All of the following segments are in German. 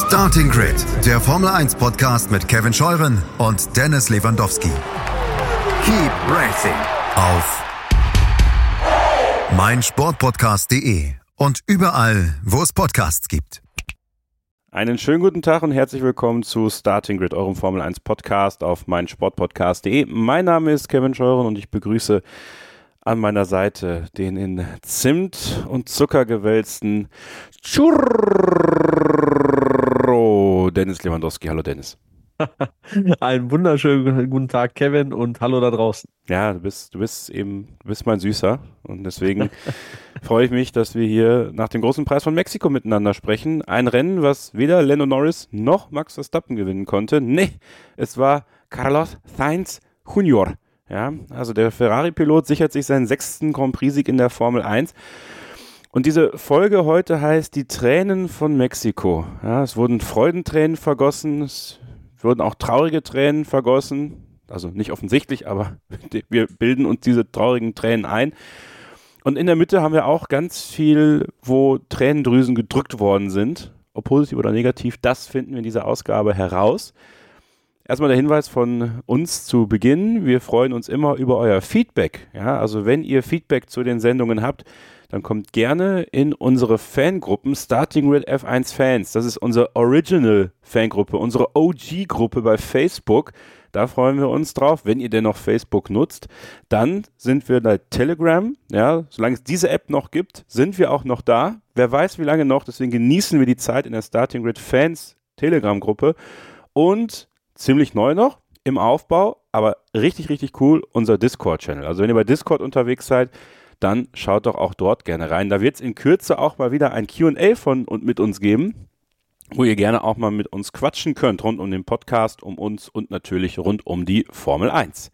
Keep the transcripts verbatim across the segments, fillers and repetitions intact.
Starting Grid, der Formel eins Podcast mit Kevin Scheuren und Dennis Lewandowski. Keep racing auf meinsportpodcast punkt de und überall, wo es Podcasts gibt. Einen schönen guten Tag und herzlich willkommen zu Starting Grid, eurem Formel eins Podcast auf meinsportpodcast punkt de. Mein Name ist Kevin Scheuren und ich begrüße an meiner Seite den in Zimt und Zucker gewälzten Churro Dennis Lewandowski. Hallo Dennis. Einen wunderschönen guten Tag, Kevin, und hallo da draußen. Ja, du bist, du bist eben, du bist mein Süßer und deswegen freue ich mich, dass wir hier nach dem großen Preis von Mexiko miteinander sprechen. Ein Rennen, was weder Lando Norris noch Max Verstappen gewinnen konnte. Nee, es war Carlos Sainz Junior. Ja, also der Ferrari-Pilot sichert sich seinen sechsten Grand Prix-Sieg in der Formel eins. Und diese Folge heute heißt die Tränen von Mexiko. Ja, es wurden Freudentränen vergossen, es wurden auch traurige Tränen vergossen. Also nicht offensichtlich, aber wir bilden uns diese traurigen Tränen ein. Und in der Mitte haben wir auch ganz viel, wo Tränendrüsen gedrückt worden sind. Ob positiv oder negativ, das finden wir in dieser Ausgabe heraus. Erstmal der Hinweis von uns zu Beginn. Wir freuen uns immer über euer Feedback. Ja, also wenn ihr Feedback zu den Sendungen habt, dann kommt gerne in unsere Fangruppen Starting Grid F eins Fans. Das ist unsere Original-Fangruppe, unsere O G-Gruppe bei Facebook. Da freuen wir uns drauf, wenn ihr denn noch Facebook nutzt. Dann sind wir bei Telegram. Ja, solange es diese App noch gibt, sind wir auch noch da. Wer weiß, wie lange noch. Deswegen genießen wir die Zeit in der Starting Grid Fans Telegram-Gruppe. Und ziemlich neu noch im Aufbau, aber richtig, richtig cool, unser Discord-Channel. Also wenn ihr bei Discord unterwegs seid, dann schaut doch auch dort gerne rein. Da wird es in Kürze auch mal wieder ein Q und A von und mit uns geben, wo ihr gerne auch mal mit uns quatschen könnt, rund um den Podcast, um uns und natürlich rund um die Formel eins.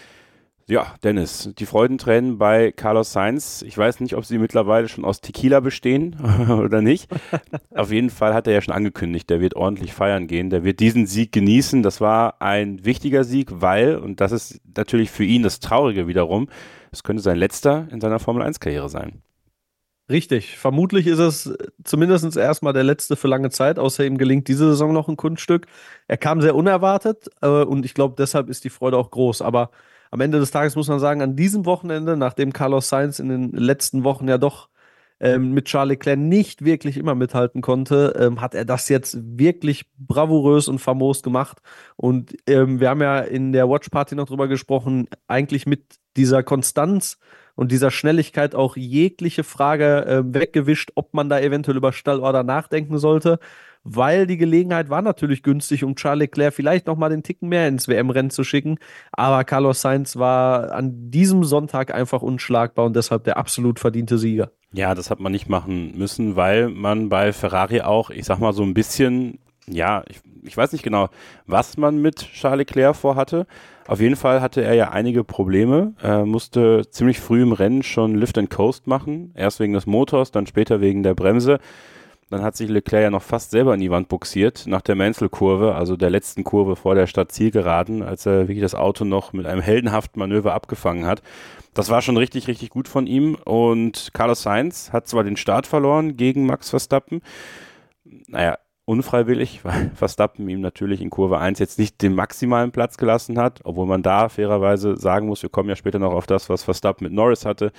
Ja, Dennis, die Freudentränen bei Carlos Sainz, ich weiß nicht, ob sie mittlerweile schon aus Tequila bestehen oder nicht. Auf jeden Fall hat er ja schon angekündigt, der wird ordentlich feiern gehen, der wird diesen Sieg genießen. Das war ein wichtiger Sieg, weil, und das ist natürlich für ihn das Traurige wiederum, es könnte sein letzter in seiner Formel eins Karriere sein. Richtig, vermutlich ist es zumindest erstmal der letzte für lange Zeit, außer ihm gelingt diese Saison noch ein Kunststück. Er kam sehr unerwartet äh, und ich glaube, deshalb ist die Freude auch groß, aber am Ende des Tages muss man sagen, an diesem Wochenende, nachdem Carlos Sainz in den letzten Wochen ja doch ähm, mit Charles Leclerc nicht wirklich immer mithalten konnte, ähm, hat er das jetzt wirklich bravourös und famos gemacht. Und ähm, wir haben ja in der Watch Party noch drüber gesprochen, eigentlich mit dieser Konstanz und dieser Schnelligkeit auch jegliche Frage äh, weggewischt, ob man da eventuell über Stallorder nachdenken sollte. Weil die Gelegenheit war natürlich günstig, um Charles Leclerc vielleicht nochmal den Ticken mehr ins W M-Rennen zu schicken. Aber Carlos Sainz war an diesem Sonntag einfach unschlagbar und deshalb der absolut verdiente Sieger. Ja, das hat man nicht machen müssen, weil man bei Ferrari auch, ich sag mal so ein bisschen, ja, ich, ich weiß nicht genau, was man mit Charles Leclerc vorhatte. Auf jeden Fall hatte er ja einige Probleme. Er musste ziemlich früh im Rennen schon Lift and Coast machen. Erst wegen des Motors, dann später wegen der Bremse. Dann hat sich Leclerc ja noch fast selber in die Wand buxiert, nach der Mansell-Kurve, also der letzten Kurve vor der Stadtzielgeraden, als er wirklich das Auto noch mit einem heldenhaften Manöver abgefangen hat. Das war schon richtig, richtig gut von ihm. Und Carlos Sainz hat zwar den Start verloren gegen Max Verstappen, naja, unfreiwillig, weil Verstappen ihm natürlich in Kurve eins jetzt nicht den maximalen Platz gelassen hat, obwohl man da fairerweise sagen muss, wir kommen ja später noch auf das, was Verstappen mit Norris hatte.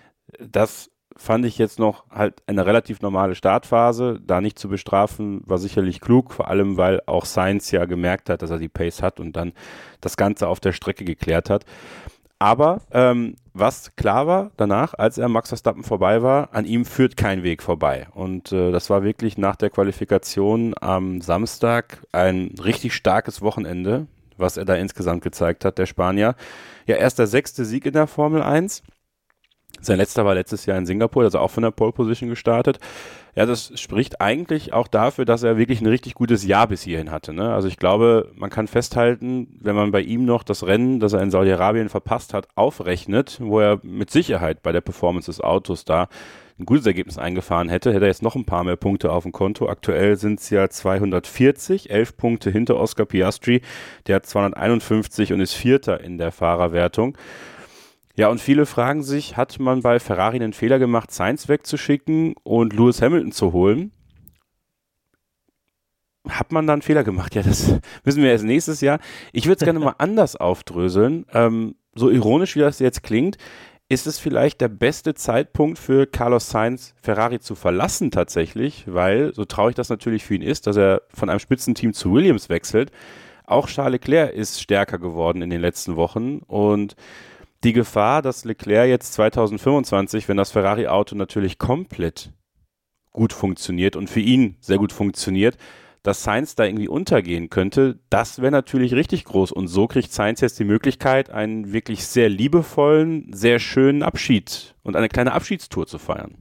Das fand ich jetzt noch halt eine relativ normale Startphase. Da nicht zu bestrafen, war sicherlich klug, vor allem, weil auch Sainz ja gemerkt hat, dass er die Pace hat und dann das Ganze auf der Strecke geklärt hat. Aber ähm, was klar war danach, als er Max Verstappen vorbei war, an ihm führt kein Weg vorbei. Und äh, das war wirklich nach der Qualifikation am Samstag ein richtig starkes Wochenende, was er da insgesamt gezeigt hat, der Spanier. Ja, erst der sechste Sieg in der Formel eins. Sein letzter war letztes Jahr in Singapur, also auch von der Pole Position gestartet. Ja, das spricht eigentlich auch dafür, dass er wirklich ein richtig gutes Jahr bis hierhin hatte, ne? Also ich glaube, man kann festhalten, wenn man bei ihm noch das Rennen, das er in Saudi-Arabien verpasst hat, aufrechnet, wo er mit Sicherheit bei der Performance des Autos da ein gutes Ergebnis eingefahren hätte, hätte er jetzt noch ein paar mehr Punkte auf dem Konto. Aktuell sind es ja zweihundertvierzig, elf Punkte hinter Oscar Piastri. Der hat zweihunderteinundfünfzig und ist Vierter in der Fahrerwertung. Ja, und viele fragen sich, hat man bei Ferrari einen Fehler gemacht, Sainz wegzuschicken und Lewis Hamilton zu holen? hat man da einen Fehler gemacht? Ja, das müssen wir erst nächstes Jahr. Ich würde es gerne mal anders aufdröseln. Ähm, so ironisch, wie das jetzt klingt, ist es vielleicht der beste Zeitpunkt für Carlos Sainz, Ferrari zu verlassen tatsächlich, weil, so traurig das natürlich für ihn ist, dass er von einem Spitzenteam zu Williams wechselt, auch Charles Leclerc ist stärker geworden in den letzten Wochen und die Gefahr, dass Leclerc jetzt zwanzig fünfundzwanzig, wenn das Ferrari-Auto natürlich komplett gut funktioniert und für ihn sehr gut funktioniert, dass Sainz da irgendwie untergehen könnte, das wäre natürlich richtig groß. Und so kriegt Sainz jetzt die Möglichkeit, einen wirklich sehr liebevollen, sehr schönen Abschied und eine kleine Abschiedstour zu feiern.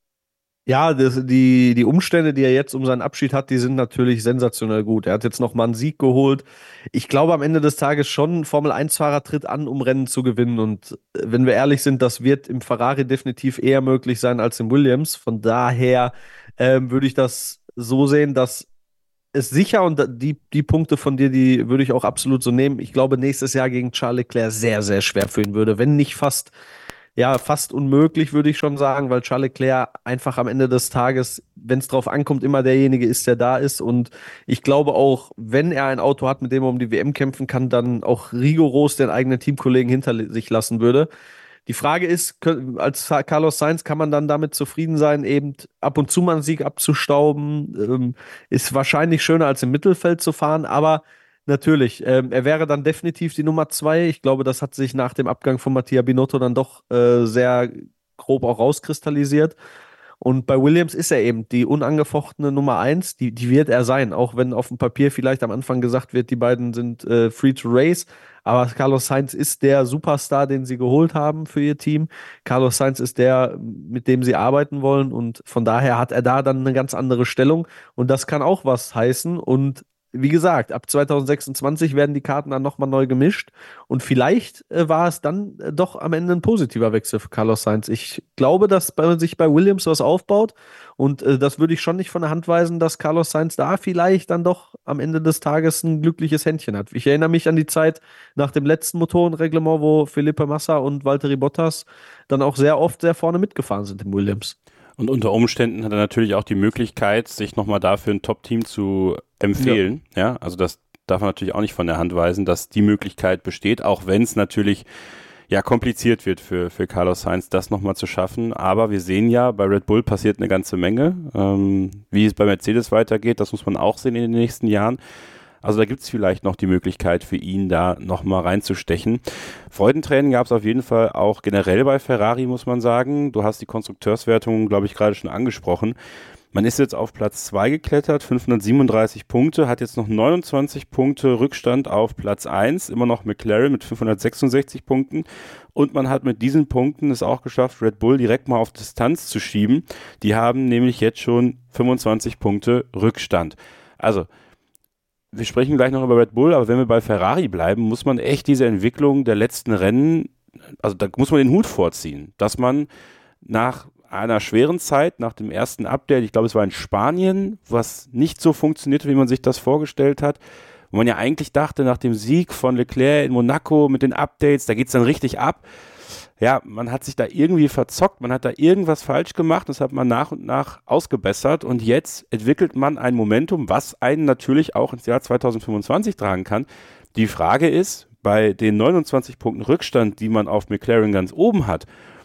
Ja, das, die, die Umstände, die er jetzt um seinen Abschied hat, die sind natürlich sensationell gut. Er hat jetzt nochmal einen Sieg geholt. Ich glaube, am Ende des Tages schon, Formel eins Fahrer tritt an, um Rennen zu gewinnen. Und wenn wir ehrlich sind, das wird im Ferrari definitiv eher möglich sein als im Williams. Von daher ähm, würde ich das so sehen, dass es sicher, und die, die Punkte von dir, die würde ich auch absolut so nehmen. Ich glaube, nächstes Jahr gegen Charles Leclerc sehr, sehr schwer für ihn würde, wenn nicht fast, ja, fast unmöglich, würde ich schon sagen, weil Charles Leclerc einfach am Ende des Tages, wenn es drauf ankommt, immer derjenige ist, der da ist. Und ich glaube auch, wenn er ein Auto hat, mit dem er um die W M kämpfen kann, dann auch rigoros den eigenen Teamkollegen hinter sich lassen würde. Die Frage ist, als Carlos Sainz kann man dann damit zufrieden sein, eben ab und zu mal einen Sieg abzustauben, ähm, ist wahrscheinlich schöner als im Mittelfeld zu fahren, aber natürlich, ähm, er wäre dann definitiv die Nummer zwei. Ich glaube, das hat sich nach dem Abgang von Mattia Binotto dann doch äh, sehr grob auch rauskristallisiert. Und bei Williams ist er eben die unangefochtene Nummer eins, die, die wird er sein, auch wenn auf dem Papier vielleicht am Anfang gesagt wird, die beiden sind äh, free to race. Aber Carlos Sainz ist der Superstar, den sie geholt haben für ihr Team. Carlos Sainz ist der, mit dem sie arbeiten wollen. Und von daher hat er da dann eine ganz andere Stellung. Und das kann auch was heißen. Und wie gesagt, ab zwanzig sechsundzwanzig werden die Karten dann nochmal neu gemischt. Und vielleicht äh, war es dann äh, doch am Ende ein positiver Wechsel für Carlos Sainz. Ich glaube, dass bei, sich bei Williams was aufbaut. Und äh, das würde ich schon nicht von der Hand weisen, dass Carlos Sainz da vielleicht dann doch am Ende des Tages ein glückliches Händchen hat. Ich erinnere mich an die Zeit nach dem letzten Motorenreglement, wo Felipe Massa und Valtteri Bottas dann auch sehr oft sehr vorne mitgefahren sind im Williams. Und unter Umständen hat er natürlich auch die Möglichkeit, sich nochmal dafür ein Top-Team zu empfehlen. Ja. ja, also das darf man natürlich auch nicht von der Hand weisen, dass die Möglichkeit besteht, auch wenn es natürlich ja kompliziert wird für, für Carlos Sainz, das nochmal zu schaffen. Aber wir sehen ja, bei Red Bull passiert eine ganze Menge. Ähm, wie es bei Mercedes weitergeht, das muss man auch sehen in den nächsten Jahren. Also da gibt es vielleicht noch die Möglichkeit für ihn, da nochmal reinzustechen. Freudentränen gab es auf jeden Fall auch generell bei Ferrari, muss man sagen. Du hast die Konstrukteurswertung, glaube ich, gerade schon angesprochen. Man ist jetzt auf Platz zwei geklettert, fünfhundertsiebenunddreißig Punkte, hat jetzt noch neunundzwanzig Punkte Rückstand auf Platz eins, immer noch McLaren mit fünfhundertsechsundsechzig Punkten. Und man hat mit diesen Punkten es auch geschafft, Red Bull direkt mal auf Distanz zu schieben. Die haben nämlich jetzt schon fünfundzwanzig Punkte Rückstand. Also, wir sprechen gleich noch über Red Bull, aber wenn wir bei Ferrari bleiben, muss man echt diese Entwicklung der letzten Rennen, also da muss man den Hut vorziehen, dass man nach einer schweren Zeit, nach dem ersten Update, ich glaube es war in Spanien, was nicht so funktionierte, wie man sich das vorgestellt hat, wo man ja eigentlich dachte, nach dem Sieg von Leclerc in Monaco mit den Updates, da geht es dann richtig ab. Ja, man hat sich da irgendwie verzockt, man hat da irgendwas falsch gemacht, das hat man nach und nach ausgebessert und jetzt entwickelt man ein Momentum, was einen natürlich auch ins Jahr zwanzig fünfundzwanzig tragen kann. Die Frage ist, bei den neunundzwanzig Punkten Rückstand, die man auf McLaren ganz oben hat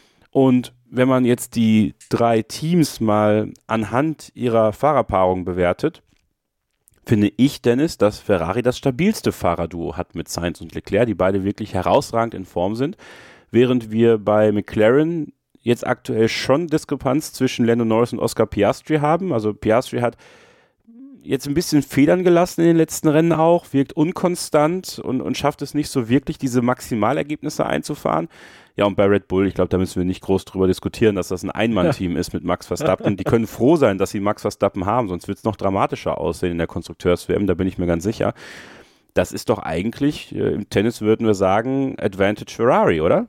und wenn man jetzt die drei Teams mal anhand ihrer Fahrerpaarung bewertet, finde ich, Dennis, dass Ferrari das stabilste Fahrerduo hat mit Sainz und Leclerc, die beide wirklich herausragend in Form sind. Während wir bei McLaren jetzt aktuell schon Diskrepanz zwischen Lando Norris und Oscar Piastri haben. Also Piastri hat jetzt ein bisschen Federn gelassen in den letzten Rennen auch, wirkt unkonstant und, und schafft es nicht so wirklich, diese Maximalergebnisse einzufahren. Ja, und bei Red Bull, ich glaube, da müssen wir nicht groß drüber diskutieren, dass das ein Ein-Mann-Team ja. ist mit Max Verstappen. Die können froh sein, dass sie Max Verstappen haben, sonst wird es noch dramatischer aussehen in der Konstrukteurs-W M, da bin ich mir ganz sicher. Das ist doch eigentlich, äh, im Tennis würden wir sagen, Advantage Ferrari, oder?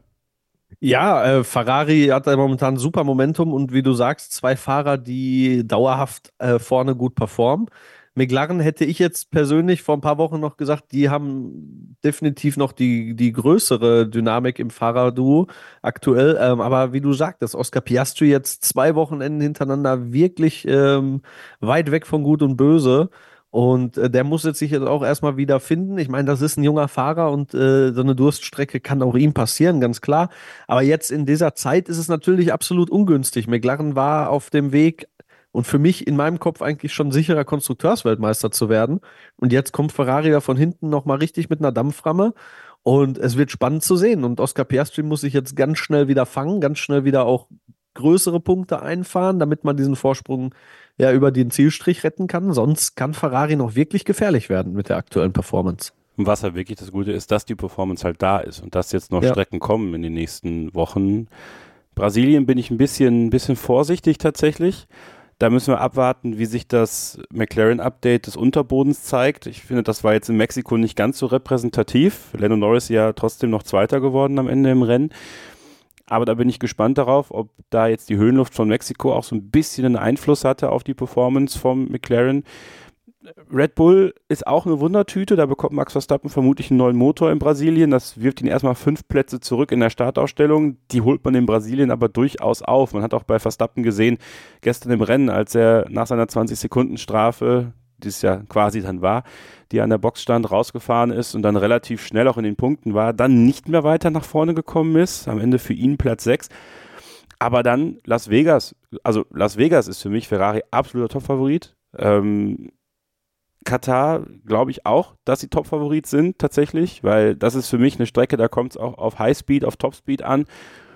Ja, äh, Ferrari hat da momentan super Momentum und wie du sagst, zwei Fahrer, die dauerhaft äh, vorne gut performen. McLaren hätte ich jetzt persönlich vor ein paar Wochen noch gesagt, die haben definitiv noch die, die größere Dynamik im Fahrerduo aktuell. Ähm, aber wie du sagtest, Oscar Piastri jetzt zwei Wochenenden hintereinander wirklich ähm, weit weg von Gut und Böse. Und äh, der muss jetzt sich jetzt auch erstmal wieder finden. Ich meine, das ist ein junger Fahrer und äh, so eine Durststrecke kann auch ihm passieren, ganz klar. Aber jetzt in dieser Zeit ist es natürlich absolut ungünstig. McLaren war auf dem Weg und für mich in meinem Kopf eigentlich schon sicherer Konstrukteursweltmeister zu werden. Und jetzt kommt Ferrari da von hinten nochmal richtig mit einer Dampframme. Und es wird spannend zu sehen. Und Oscar Piastri muss sich jetzt ganz schnell wieder fangen, ganz schnell wieder auch größere Punkte einfahren, damit man diesen Vorsprung ja über den Zielstrich retten kann. Sonst kann Ferrari noch wirklich gefährlich werden mit der aktuellen Performance. Und was halt wirklich das Gute ist, dass die Performance halt da ist und dass jetzt noch Ja. Strecken kommen in den nächsten Wochen. Brasilien bin ich ein bisschen, ein bisschen vorsichtig tatsächlich. Da müssen wir abwarten, wie sich das McLaren-Update des Unterbodens zeigt. Ich finde, das war jetzt in Mexiko nicht ganz so repräsentativ. Lando Norris ja trotzdem noch Zweiter geworden am Ende im Rennen. Aber da bin ich gespannt darauf, ob da jetzt die Höhenluft von Mexiko auch so ein bisschen einen Einfluss hatte auf die Performance vom McLaren. Red Bull ist auch eine Wundertüte, da bekommt Max Verstappen vermutlich einen neuen Motor in Brasilien, das wirft ihn erstmal fünf Plätze zurück in der Startausstellung, die holt man in Brasilien aber durchaus auf. Man hat auch bei Verstappen gesehen, gestern im Rennen, als er nach seiner zwanzig-Sekunden-Strafe, die es ja quasi dann war, die an der Box stand, rausgefahren ist und dann relativ schnell auch in den Punkten war, dann nicht mehr weiter nach vorne gekommen ist, am Ende für ihn Platz sechs. Aber dann Las Vegas, also Las Vegas ist für mich Ferrari absoluter Topfavorit. Ähm, Katar glaube ich auch, dass sie Topfavorit sind tatsächlich, weil das ist für mich eine Strecke, da kommt es auch auf Highspeed, auf Topspeed an.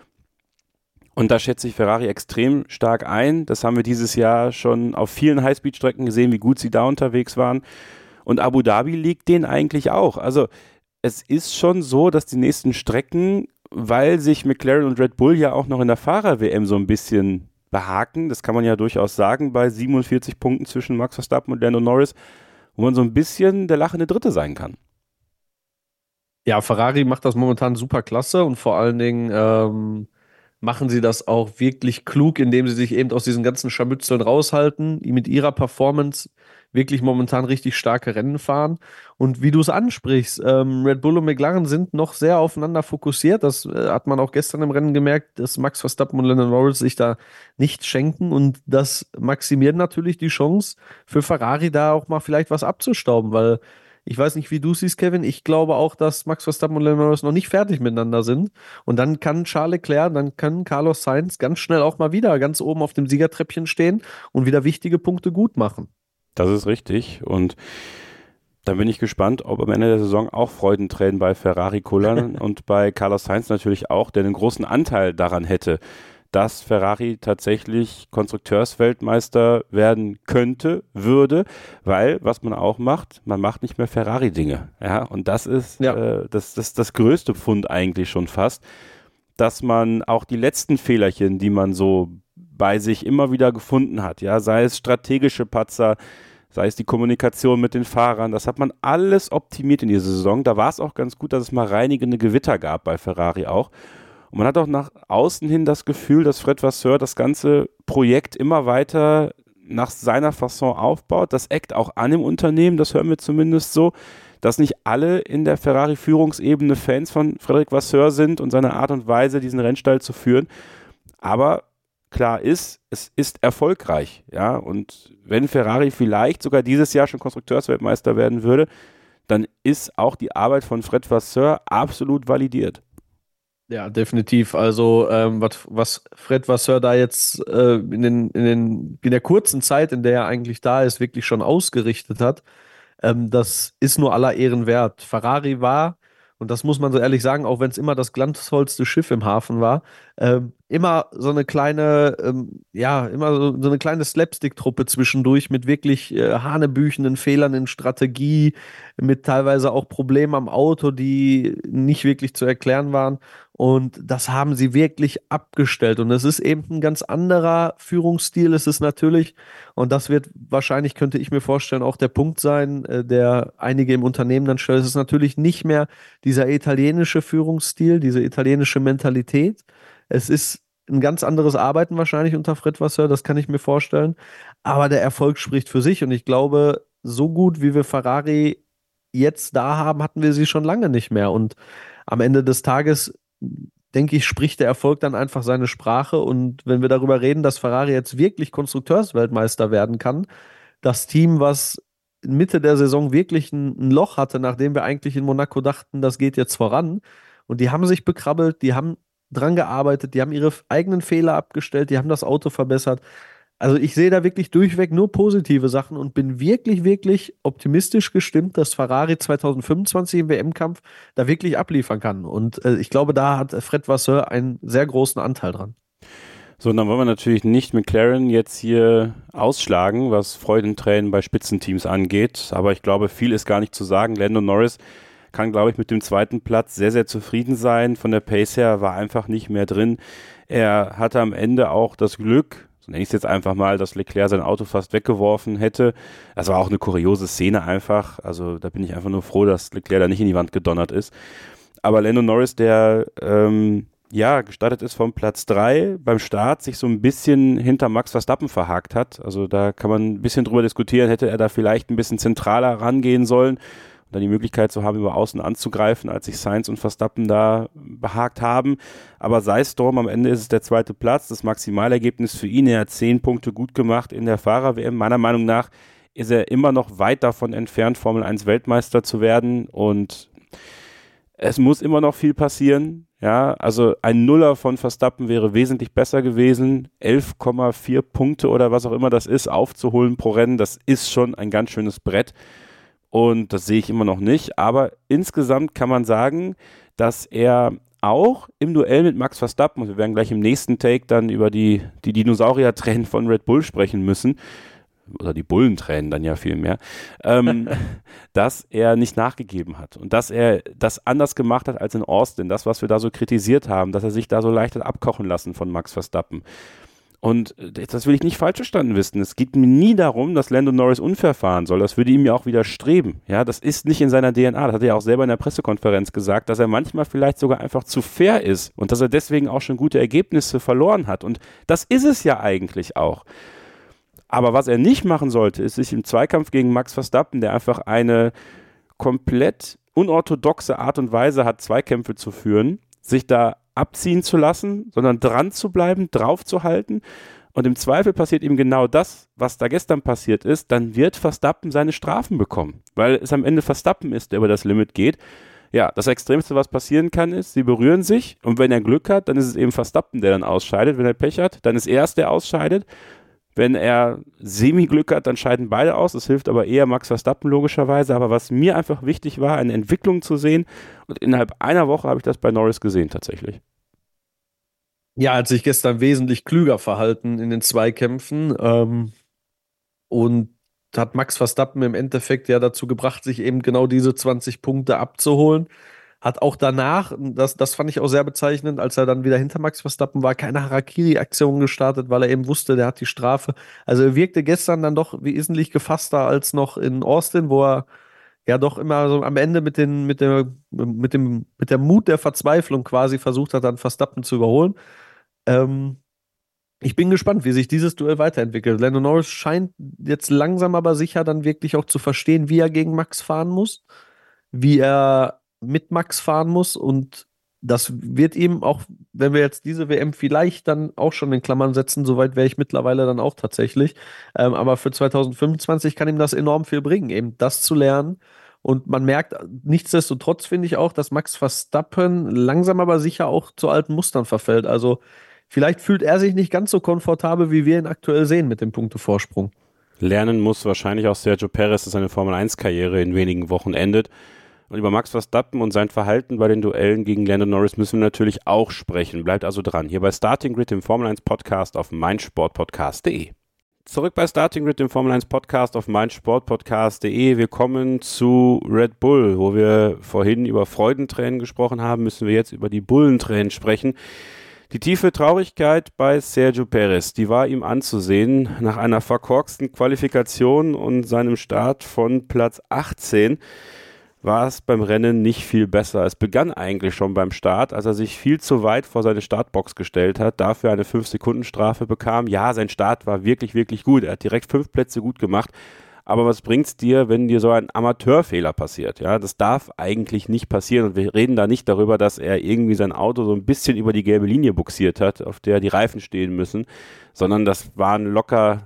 Und da schätze ich Ferrari extrem stark ein. Das haben wir dieses Jahr schon auf vielen Highspeed-Strecken gesehen, wie gut sie da unterwegs waren. Und Abu Dhabi liegt denen eigentlich auch. Also es ist schon so, dass die nächsten Strecken, weil sich McLaren und Red Bull ja auch noch in der Fahrer-W M so ein bisschen behaken, das kann man ja durchaus sagen, bei siebenundvierzig Punkten zwischen Max Verstappen und Lando Norris, wo man so ein bisschen der lachende Dritte sein kann. Ja, Ferrari macht das momentan super klasse und vor allen Dingen ähm, machen sie das auch wirklich klug, indem sie sich eben aus diesen ganzen Scharmützeln raushalten, die mit ihrer Performance wirklich momentan richtig starke Rennen fahren. Und wie du es ansprichst, ähm, Red Bull und McLaren sind noch sehr aufeinander fokussiert. Das äh, hat man auch gestern im Rennen gemerkt, dass Max Verstappen und Lando Norris sich da nichts schenken. Und das maximiert natürlich die Chance für Ferrari, da auch mal vielleicht was abzustauben, weil ich weiß nicht, wie du siehst, Kevin. Ich glaube auch, dass Max Verstappen und Lando Norris noch nicht fertig miteinander sind. Und dann kann Charles Leclerc, dann kann Carlos Sainz ganz schnell auch mal wieder ganz oben auf dem Siegertreppchen stehen und wieder wichtige Punkte gut machen. Das ist richtig. Und dann bin ich gespannt, ob am Ende der Saison auch Freudentränen bei Ferrari kullern und bei Carlos Sainz natürlich auch, der einen großen Anteil daran hätte, dass Ferrari tatsächlich Konstrukteursweltmeister werden könnte, würde, weil, was man auch macht, man macht nicht mehr Ferrari-Dinge. Ja, und das ist Ja. äh, das, das, das größte Pfund eigentlich schon fast, dass man auch die letzten Fehlerchen, die man so bei sich immer wieder gefunden hat, ja, sei es strategische Patzer, sei es die Kommunikation mit den Fahrern, das hat man alles optimiert in dieser Saison. Da war es auch ganz gut, dass es mal reinigende Gewitter gab bei Ferrari auch. Und man hat auch nach außen hin das Gefühl, dass Fred Vasseur das ganze Projekt immer weiter nach seiner Fasson aufbaut. Das eckt auch an im Unternehmen, das hören wir zumindest so, dass nicht alle in der Ferrari-Führungsebene Fans von Frédéric Vasseur sind und seiner Art und Weise, diesen Rennstall zu führen. Aber klar ist, es ist erfolgreich. Ja? Und wenn Ferrari vielleicht sogar dieses Jahr schon Konstrukteursweltmeister werden würde, dann ist auch die Arbeit von Fred Vasseur absolut validiert. Ja, definitiv. Also, ähm, was, was Fred Vasseur da jetzt äh, in, den, in, den, in der kurzen Zeit, in der er eigentlich da ist, wirklich schon ausgerichtet hat, ähm, das ist nur aller Ehren wert. Ferrari war, und das muss man so ehrlich sagen, auch wenn es immer das glanzvollste Schiff im Hafen war, ähm, immer so eine kleine, ähm, ja, immer so, so eine kleine Slapstick-Truppe zwischendurch mit wirklich äh, hanebüchenden Fehlern in Strategie, mit teilweise auch Problemen am Auto, die nicht wirklich zu erklären waren. Und das haben sie wirklich abgestellt. Und es ist eben ein ganz anderer Führungsstil. Es ist natürlich, und das wird wahrscheinlich, könnte ich mir vorstellen, auch der Punkt sein, äh, der einige im Unternehmen dann stellen. Es ist natürlich nicht mehr dieser italienische Führungsstil, diese italienische Mentalität. Es ist ein ganz anderes Arbeiten wahrscheinlich unter Fred Vasseur, das kann ich mir vorstellen. Aber der Erfolg spricht für sich. Und ich glaube, so gut wie wir Ferrari jetzt da haben, hatten wir sie schon lange nicht mehr. Und am Ende des Tages, denke ich, spricht der Erfolg dann einfach seine Sprache. Und wenn wir darüber reden, dass Ferrari jetzt wirklich Konstrukteursweltmeister werden kann, das Team, was Mitte der Saison wirklich ein, ein Loch hatte, nachdem wir eigentlich in Monaco dachten, das geht jetzt voran. Und die haben sich bekrabbelt, die haben dran gearbeitet, die haben ihre eigenen Fehler abgestellt, die haben das Auto verbessert. Also ich sehe da wirklich durchweg nur positive Sachen und bin wirklich, wirklich optimistisch gestimmt, dass Ferrari zwanzig fünfundzwanzig im W M-Kampf da wirklich abliefern kann. Und äh, ich glaube, da hat Fred Vasseur einen sehr großen Anteil dran. So, und dann wollen wir natürlich nicht McLaren jetzt hier ausschlagen, was Freudentränen bei Spitzenteams angeht. Aber ich glaube, viel ist gar nicht zu sagen. Lando Norris kann, glaube ich, mit dem zweiten Platz sehr, sehr zufrieden sein. Von der Pace her war einfach nicht mehr drin. Er hatte am Ende auch das Glück, so nenne ich es jetzt einfach mal, dass Leclerc sein Auto fast weggeworfen hätte. Das war auch eine kuriose Szene einfach. Also da bin ich einfach nur froh, dass Leclerc da nicht in die Wand gedonnert ist. Aber Lando Norris, der ähm, ja gestartet ist vom Platz drei, beim Start sich so ein bisschen hinter Max Verstappen verhakt hat. Also da kann man ein bisschen drüber diskutieren, hätte er da vielleicht ein bisschen zentraler rangehen sollen, dann die Möglichkeit zu haben, über außen anzugreifen, als sich Sainz und Verstappen da behagt haben. Aber sei es drum, am Ende ist es der zweite Platz, das Maximalergebnis für ihn. Er hat zehn Punkte gut gemacht in der Fahrer-W M. Meiner Meinung nach ist er immer noch weit davon entfernt, Formel eins Weltmeister zu werden. Und es muss immer noch viel passieren. Ja, also ein Nuller von Verstappen wäre wesentlich besser gewesen. elf Komma vier Punkte oder was auch immer das ist, aufzuholen pro Rennen, das ist schon ein ganz schönes Brett. Und das sehe ich immer noch nicht, aber insgesamt kann man sagen, dass er auch im Duell mit Max Verstappen, und wir werden gleich im nächsten Take dann über die, die Dinosaurier-Tränen von Red Bull sprechen müssen, oder die Bullentränen dann ja viel mehr, ähm, dass er nicht nachgegeben hat und dass er das anders gemacht hat als in Austin, das, was wir da so kritisiert haben, dass er sich da so leicht hat abkochen lassen von Max Verstappen. Und das will ich nicht falsch verstanden wissen. Es geht mir nie darum, dass Lando Norris unfair fahren soll. Das würde ihm ja auch widerstreben. Ja, das ist nicht in seiner D N A. Das hat er ja auch selber in der Pressekonferenz gesagt, dass er manchmal vielleicht sogar einfach zu fair ist und dass er deswegen auch schon gute Ergebnisse verloren hat. Und das ist es ja eigentlich auch. Aber was er nicht machen sollte, ist sich im Zweikampf gegen Max Verstappen, der einfach eine komplett unorthodoxe Art und Weise hat, Zweikämpfe zu führen, sich da abziehen zu lassen, sondern dran zu bleiben, drauf zu halten. Und im Zweifel passiert ihm genau das, was da gestern passiert ist, dann wird Verstappen seine Strafen bekommen, weil es am Ende Verstappen ist, der über das Limit geht. Ja, das Extremste, was passieren kann, ist, sie berühren sich und wenn er Glück hat, dann ist es eben Verstappen, der dann ausscheidet. Wenn er Pech hat, dann ist er es, der ausscheidet. Wenn er Semi-Glück hat, dann scheiden beide aus. Das hilft aber eher Max Verstappen logischerweise. Aber was mir einfach wichtig war, eine Entwicklung zu sehen. Und innerhalb einer Woche habe ich das bei Norris gesehen tatsächlich. Ja, hat sich gestern wesentlich klüger verhalten in den Zweikämpfen. Ähm, und hat Max Verstappen im Endeffekt ja dazu gebracht, sich eben genau diese zwanzig Punkte abzuholen. Hat auch danach, das, das fand ich auch sehr bezeichnend, als er dann wieder hinter Max Verstappen war, keine Harakiri-Aktion gestartet, weil er eben wusste, der hat die Strafe. Also er wirkte gestern dann doch wesentlich gefasster als noch in Austin, wo er ja doch immer so am Ende mit, den, mit, der, mit, dem, mit der Mut der Verzweiflung quasi versucht hat, dann Verstappen zu überholen. Ähm, ich bin gespannt, wie sich dieses Duell weiterentwickelt. Lando Norris scheint jetzt langsam aber sicher dann wirklich auch zu verstehen, wie er gegen Max fahren muss, wie er mit Max fahren muss und das wird ihm auch, wenn wir jetzt diese W M vielleicht dann auch schon in Klammern setzen, soweit wäre ich mittlerweile dann auch tatsächlich, ähm, aber für zwanzig fünfundzwanzig kann ihm das enorm viel bringen, eben das zu lernen und man merkt nichtsdestotrotz, finde ich auch, dass Max Verstappen langsam aber sicher auch zu alten Mustern verfällt, also vielleicht fühlt er sich nicht ganz so komfortabel, wie wir ihn aktuell sehen mit dem Punktevorsprung. Lernen muss wahrscheinlich auch Sergio Perez, dass seine Formel eins Karriere in wenigen Wochen endet. Und über Max Verstappen und sein Verhalten bei den Duellen gegen Lando Norris müssen wir natürlich auch sprechen. Bleibt also dran. Hier bei Starting Grid, dem Formel eins Podcast auf meinsportpodcast punkt de. Zurück bei Starting Grid, dem Formel eins Podcast auf meinsportpodcast punkt de. Wir kommen zu Red Bull, wo wir vorhin über Freudentränen gesprochen haben, müssen wir jetzt über die Bullentränen sprechen. Die tiefe Traurigkeit bei Sergio Perez, die war ihm anzusehen nach einer verkorksten Qualifikation und seinem Start von Platz achtzehn. War es beim Rennen nicht viel besser. Es begann eigentlich schon beim Start, als er sich viel zu weit vor seine Startbox gestellt hat, dafür eine fünf Sekunden Strafe bekam. Ja, sein Start war wirklich, wirklich gut. Er hat direkt fünf Plätze gut gemacht. Aber was bringt's dir, wenn dir so ein Amateurfehler passiert? Ja, das darf eigentlich nicht passieren. Und wir reden da nicht darüber, dass er irgendwie sein Auto so ein bisschen über die gelbe Linie buxiert hat, auf der die Reifen stehen müssen, sondern das waren locker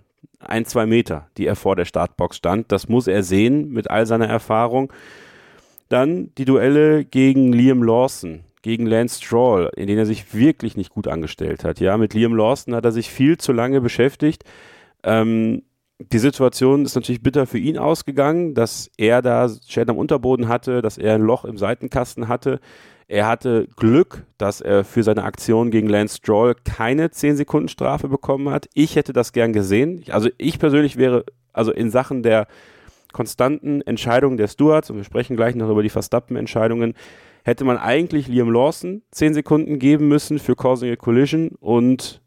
ein, zwei Meter, die er vor der Startbox stand. Das muss er sehen mit all seiner Erfahrung. Dann die Duelle gegen Liam Lawson, gegen Lance Stroll, in denen er sich wirklich nicht gut angestellt hat. Ja, mit Liam Lawson hat er sich viel zu lange beschäftigt. Ähm, die Situation ist natürlich bitter für ihn ausgegangen, dass er da Schäden am Unterboden hatte, dass er ein Loch im Seitenkasten hatte. Er hatte Glück, dass er für seine Aktion gegen Lance Stroll keine zehn Sekunden Strafe bekommen hat. Ich hätte das gern gesehen. Also ich persönlich wäre, also in Sachen der konstanten Entscheidungen der Stewards, und wir sprechen gleich noch über die Verstappen-Entscheidungen, hätte man eigentlich Liam Lawson zehn Sekunden geben müssen für Causing a Collision und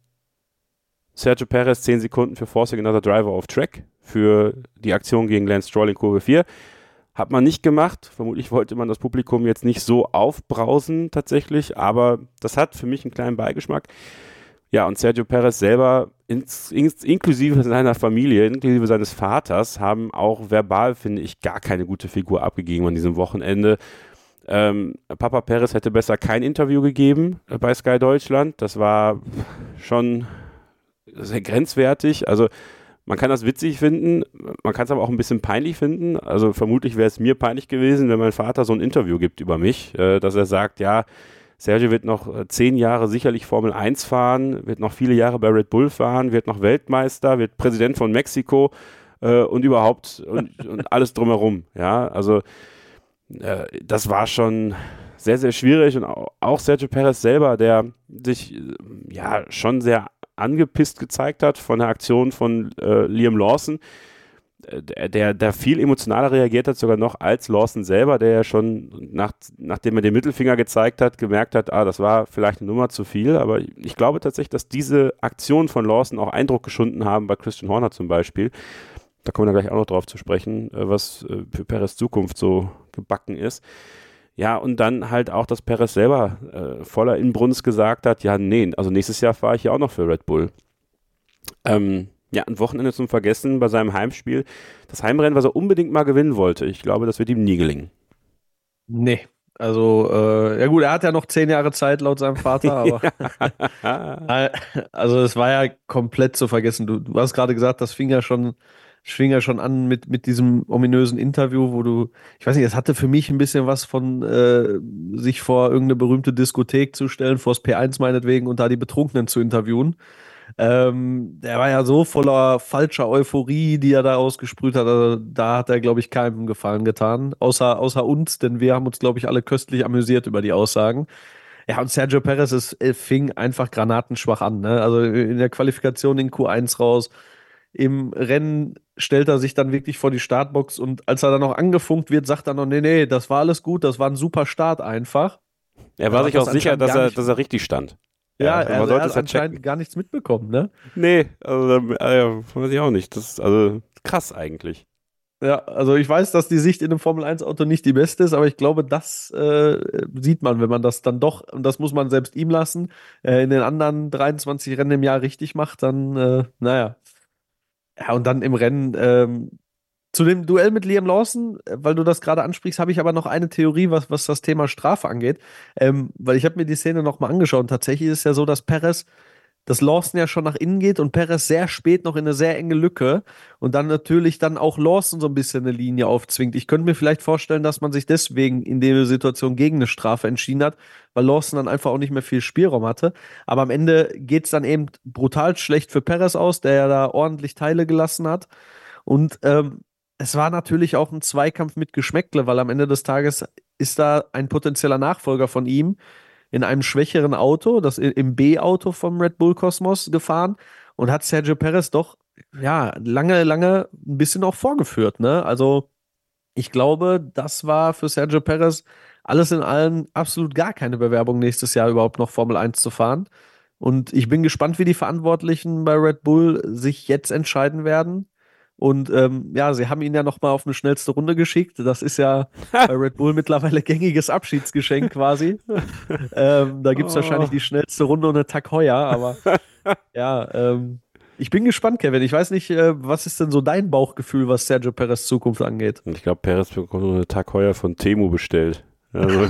Sergio Perez zehn Sekunden für Forcing Another Driver off Track für die Aktion gegen Lance Stroll in Kurve vier. Hat man nicht gemacht. Vermutlich wollte man das Publikum jetzt nicht so aufbrausen tatsächlich, aber das hat für mich einen kleinen Beigeschmack. Ja, und Sergio Perez selber, ins, ins, inklusive seiner Familie, inklusive seines Vaters, haben auch verbal, finde ich, gar keine gute Figur abgegeben an diesem Wochenende. Ähm, Papa Perez hätte besser kein Interview gegeben äh, bei Sky Deutschland. Das war schon sehr grenzwertig. Also man kann das witzig finden, man kann es aber auch ein bisschen peinlich finden. Also vermutlich wäre es mir peinlich gewesen, wenn mein Vater so ein Interview gibt über mich, äh, dass er sagt, ja, Sergio wird noch äh, zehn Jahre sicherlich Formel eins fahren, wird noch viele Jahre bei Red Bull fahren, wird noch Weltmeister, wird Präsident von Mexiko äh, und überhaupt und, und alles drumherum. Ja, also äh, das war schon sehr, sehr schwierig und auch, auch Sergio Perez selber, der sich äh, ja schon sehr angepisst gezeigt hat von der Aktion von äh, Liam Lawson, äh, der, der, der viel emotionaler reagiert hat, sogar noch als Lawson selber, der ja schon, nach, nachdem er den Mittelfinger gezeigt hat, gemerkt hat, ah, das war vielleicht eine Nummer zu viel, aber ich glaube tatsächlich, dass diese Aktion von Lawson auch Eindruck geschunden haben bei Christian Horner zum Beispiel. Da kommen wir dann gleich auch noch drauf zu sprechen, äh, was äh, für Perez Zukunft so gebacken ist. Ja, und dann halt auch, dass Perez selber äh, voller Inbrunst gesagt hat, ja, nee, also nächstes Jahr fahre ich ja auch noch für Red Bull. Ähm, ja, ein Wochenende zum Vergessen bei seinem Heimspiel. Das Heimrennen, was er unbedingt mal gewinnen wollte. Ich glaube, das wird ihm nie gelingen. Nee, also, äh, ja gut, er hat ja noch zehn Jahre Zeit laut seinem Vater, aber also es war ja komplett zu vergessen. Du, du hast gerade gesagt, das fing ja schon Ich fing ja schon an mit, mit diesem ominösen Interview, wo du, ich weiß nicht, es hatte für mich ein bisschen was von äh, sich vor irgendeine berühmte Diskothek zu stellen, vors P eins meinetwegen, und da die Betrunkenen zu interviewen. Ähm, der war ja so voller falscher Euphorie, die er da ausgesprüht hat. Also, da hat er, glaube ich, keinem Gefallen getan, außer, außer uns, denn wir haben uns, glaube ich, alle köstlich amüsiert über die Aussagen. Ja, und Sergio Perez, es äh, fing einfach granatenschwach an, ne? Also in der Qualifikation in Q eins raus. Im Rennen stellt er sich dann wirklich vor die Startbox und als er dann noch angefunkt wird, sagt er noch, nee, nee, das war alles gut, das war ein super Start einfach. Er war sich auch sicher, dass er, dass er richtig stand. Ja, ja, er, man sollte er es hat ja anscheinend checken. gar nichts mitbekommen, ne? Nee, also äh, weiß ich auch nicht. Das ist also krass eigentlich. Ja, also ich weiß, dass die Sicht in einem Formel eins Auto nicht die beste ist, aber ich glaube, das äh, sieht man, wenn man das dann doch, und das muss man selbst ihm lassen, äh, in den anderen dreiundzwanzig Rennen im Jahr richtig macht, dann, äh, naja. Ja, und dann im Rennen, ähm, zu dem Duell mit Liam Lawson, äh, weil du das gerade ansprichst, habe ich aber noch eine Theorie, was, was das Thema Strafe angeht. Ähm, weil ich habe mir die Szene nochmal angeschaut und tatsächlich ist es ja so, dass Perez, dass Lawson ja schon nach innen geht und Perez sehr spät noch in eine sehr enge Lücke und dann natürlich dann auch Lawson so ein bisschen eine Linie aufzwingt. Ich könnte mir vielleicht vorstellen, dass man sich deswegen in der Situation gegen eine Strafe entschieden hat, weil Lawson dann einfach auch nicht mehr viel Spielraum hatte. Aber am Ende geht es dann eben brutal schlecht für Perez aus, der ja da ordentlich Teile gelassen hat. Und ähm, es war natürlich auch ein Zweikampf mit Geschmäckle, weil am Ende des Tages ist da ein potenzieller Nachfolger von ihm in einem schwächeren Auto, das im B-Auto vom Red Bull Kosmos gefahren und hat Sergio Perez doch, ja, lange, lange ein bisschen auch vorgeführt, ne? Also ich glaube, das war für Sergio Perez alles in allem absolut gar keine Bewerbung, nächstes Jahr überhaupt noch Formel eins zu fahren. Und ich bin gespannt, wie die Verantwortlichen bei Red Bull sich jetzt entscheiden werden. Und ähm, ja, sie haben ihn ja noch mal auf eine schnellste Runde geschickt. Das ist ja bei Red Bull mittlerweile gängiges Abschiedsgeschenk quasi. ähm, da gibt es oh. wahrscheinlich die schnellste Runde und eine Tag Heuer. Aber ja, ähm, ich bin gespannt, Kevin. Ich weiß nicht, äh, was ist denn so dein Bauchgefühl, was Sergio Perez Zukunft angeht? Ich glaube, Perez bekommt nur eine Tag Heuer von Temu bestellt. Also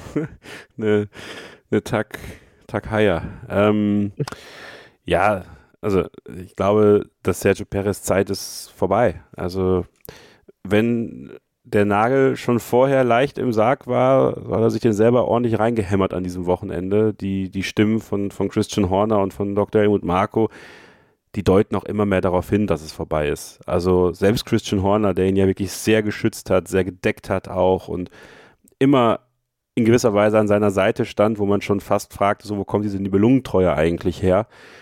eine, eine Tag, Tag Heuer. Ähm, ja, Also ich glaube, dass Sergio Perez Zeit ist vorbei. Also wenn der Nagel schon vorher leicht im Sarg war, hat er sich den selber ordentlich reingehämmert an diesem Wochenende. Die, die Stimmen von, von Christian Horner und von Doktor Helmut Marko, die deuten auch immer mehr darauf hin, dass es vorbei ist. Also selbst Christian Horner, der ihn ja wirklich sehr geschützt hat, sehr gedeckt hat auch und immer in gewisser Weise an seiner Seite stand, wo man schon fast fragte, so wo kommt diese Nibelungentreue eigentlich her?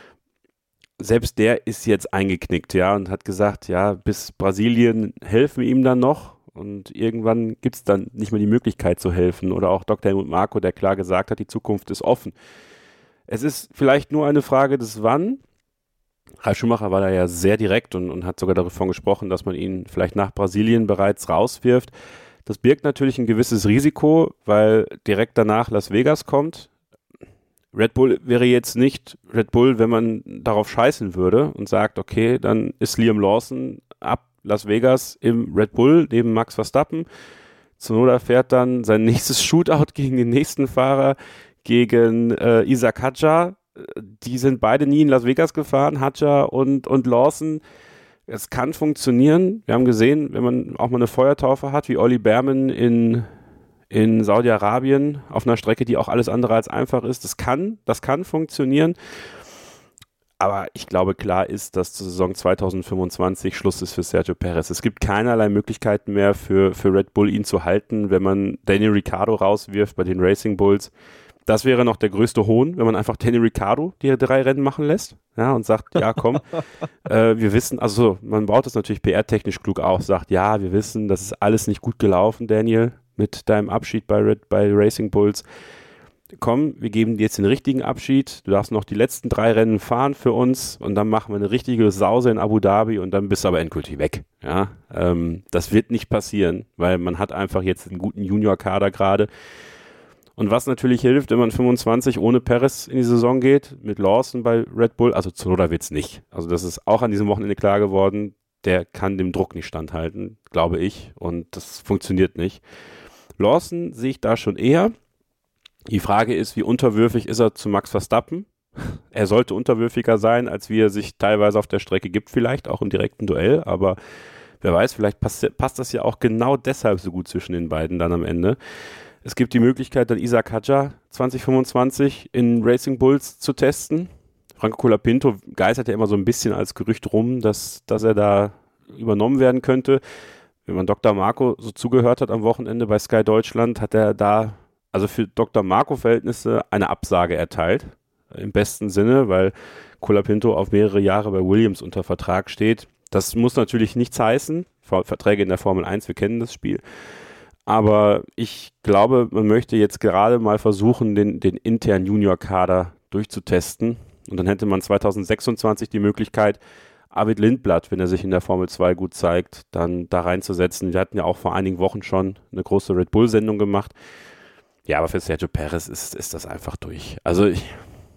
Selbst der ist jetzt eingeknickt, ja, und hat gesagt, ja, bis Brasilien helfen wir ihm dann noch und irgendwann gibt es dann nicht mehr die Möglichkeit zu helfen. Oder auch Doktor Helmut Marko, der klar gesagt hat, die Zukunft ist offen. Es ist vielleicht nur eine Frage des Wann. Ralf Schumacher war da ja sehr direkt und, und hat sogar davon gesprochen, dass man ihn vielleicht nach Brasilien bereits rauswirft. Das birgt natürlich ein gewisses Risiko, weil direkt danach Las Vegas kommt. Red Bull wäre jetzt nicht Red Bull, wenn man darauf scheißen würde und sagt, okay, dann ist Liam Lawson ab Las Vegas im Red Bull neben Max Verstappen. Tsunoda fährt dann sein nächstes Shootout gegen den nächsten Fahrer, gegen äh, Isaac Hadjar. Die sind beide nie in Las Vegas gefahren, Hadjar und, und Lawson. Es kann funktionieren. Wir haben gesehen, wenn man auch mal eine Feuertaufe hat, wie Olli Behrman in, in Saudi-Arabien auf einer Strecke, die auch alles andere als einfach ist. Das kann, das kann funktionieren. Aber ich glaube, klar ist, dass zur Saison zwanzig fünfundzwanzig Schluss ist für Sergio Perez. Es gibt keinerlei Möglichkeiten mehr für, für Red Bull, ihn zu halten, wenn man Daniel Ricciardo rauswirft bei den Racing Bulls. Das wäre noch der größte Hohn, wenn man einfach Daniel Ricciardo die drei Rennen machen lässt, ja, und sagt, ja komm, äh, wir wissen, also man baut das natürlich P R-technisch klug auf, sagt, ja, wir wissen, das ist alles nicht gut gelaufen, Daniel, mit deinem Abschied bei, Red, bei Racing Bulls. Komm, wir geben dir jetzt den richtigen Abschied, du darfst noch die letzten drei Rennen fahren für uns und dann machen wir eine richtige Sause in Abu Dhabi und dann bist du aber endgültig weg. Ja, ähm, das wird nicht passieren, weil man hat einfach jetzt einen guten Junior-Kader gerade. Und was natürlich hilft, wenn man fünfundzwanzig ohne Perez in die Saison geht, mit Lawson bei Red Bull, also Tsunoda wird's nicht. Also das ist auch an diesem Wochenende klar geworden, der kann dem Druck nicht standhalten, glaube ich, und das funktioniert nicht. Lawson sehe ich da schon eher. Die Frage ist, wie unterwürfig ist er zu Max Verstappen? Er sollte unterwürfiger sein, als wie er sich teilweise auf der Strecke gibt, vielleicht auch im direkten Duell, aber wer weiß, vielleicht passt, passt das ja auch genau deshalb so gut zwischen den beiden dann am Ende. Es gibt die Möglichkeit, dann Isaac Hadjar zwanzig fünfundzwanzig in Racing Bulls zu testen. Franco Colapinto geistert ja immer so ein bisschen als Gerücht rum, dass, dass er da übernommen werden könnte. Wenn man Doktor Marko so zugehört hat am Wochenende bei Sky Deutschland, hat er da also für Doktor Marko-Verhältnisse eine Absage erteilt. Im besten Sinne, weil Colapinto auf mehrere Jahre bei Williams unter Vertrag steht. Das muss natürlich nichts heißen. Verträge in der Formel eins, wir kennen das Spiel. Aber ich glaube, man möchte jetzt gerade mal versuchen, den, den internen Junior-Kader durchzutesten. Und dann hätte man zwanzig sechsundzwanzig die Möglichkeit, Arvid Lindblad, wenn er sich in der Formel zwei gut zeigt, dann da reinzusetzen. Wir hatten ja auch vor einigen Wochen schon eine große Red Bull-Sendung gemacht. Ja, aber für Sergio Perez ist, ist das einfach durch. Also ich,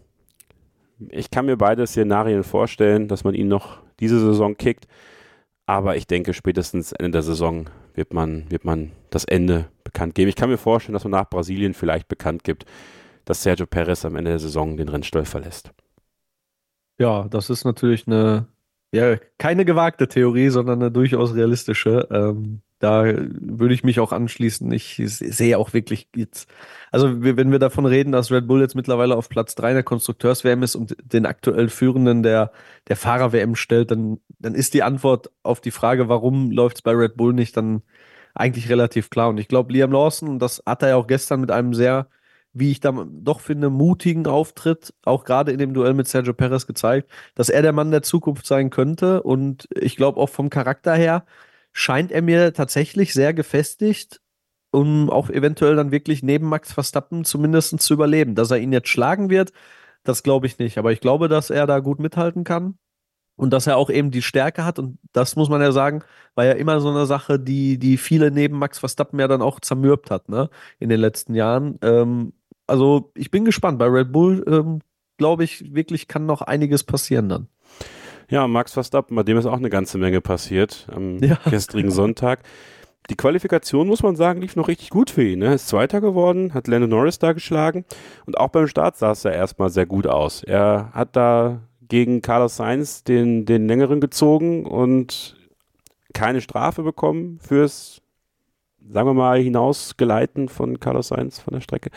ich kann mir beide Szenarien vorstellen, dass man ihn noch diese Saison kickt. Aber ich denke, spätestens Ende der Saison wird man, wird man das Ende bekannt geben. Ich kann mir vorstellen, dass man nach Brasilien vielleicht bekannt gibt, dass Sergio Perez am Ende der Saison den Rennstall verlässt. Ja, das ist natürlich eine, ja, keine gewagte Theorie, sondern eine durchaus realistische. Ähm, da würde ich mich auch anschließen. Ich sehe auch wirklich jetzt, also wenn wir davon reden, dass Red Bull jetzt mittlerweile auf Platz drei in der Konstrukteurs-W M ist und den aktuell Führenden der, der Fahrer-W M stellt, dann, dann ist die Antwort auf die Frage, warum läuft es bei Red Bull nicht, dann eigentlich relativ klar. Und ich glaube, Liam Lawson, und das hat er ja auch gestern mit einem sehr, wie ich da doch finde, mutigen Auftritt, auch gerade in dem Duell mit Sergio Perez gezeigt, dass er der Mann der Zukunft sein könnte. Und ich glaube auch vom Charakter her scheint er mir tatsächlich sehr gefestigt, um auch eventuell dann wirklich neben Max Verstappen zumindest zu überleben. Dass er ihn jetzt schlagen wird, das glaube ich nicht. Aber ich glaube, dass er da gut mithalten kann und dass er auch eben die Stärke hat. Und das muss man ja sagen, war ja immer so eine Sache, die, die viele neben Max Verstappen ja dann auch zermürbt hat, ne, in den letzten Jahren. Ähm, also ich bin gespannt. Bei Red Bull, ähm, glaube ich, wirklich kann noch einiges passieren dann. Ja, Max Verstappen, bei dem ist auch eine ganze Menge passiert am Ja. gestrigen Sonntag. Die Qualifikation, muss man sagen, lief noch richtig gut für ihn. Er ist Zweiter geworden, hat Lando Norris da geschlagen und auch beim Start sah es ja erstmal sehr gut aus. Er hat da gegen Carlos Sainz den, den längeren gezogen und keine Strafe bekommen fürs, sagen wir mal, Hinausgeleiten von Carlos Sainz von der Strecke.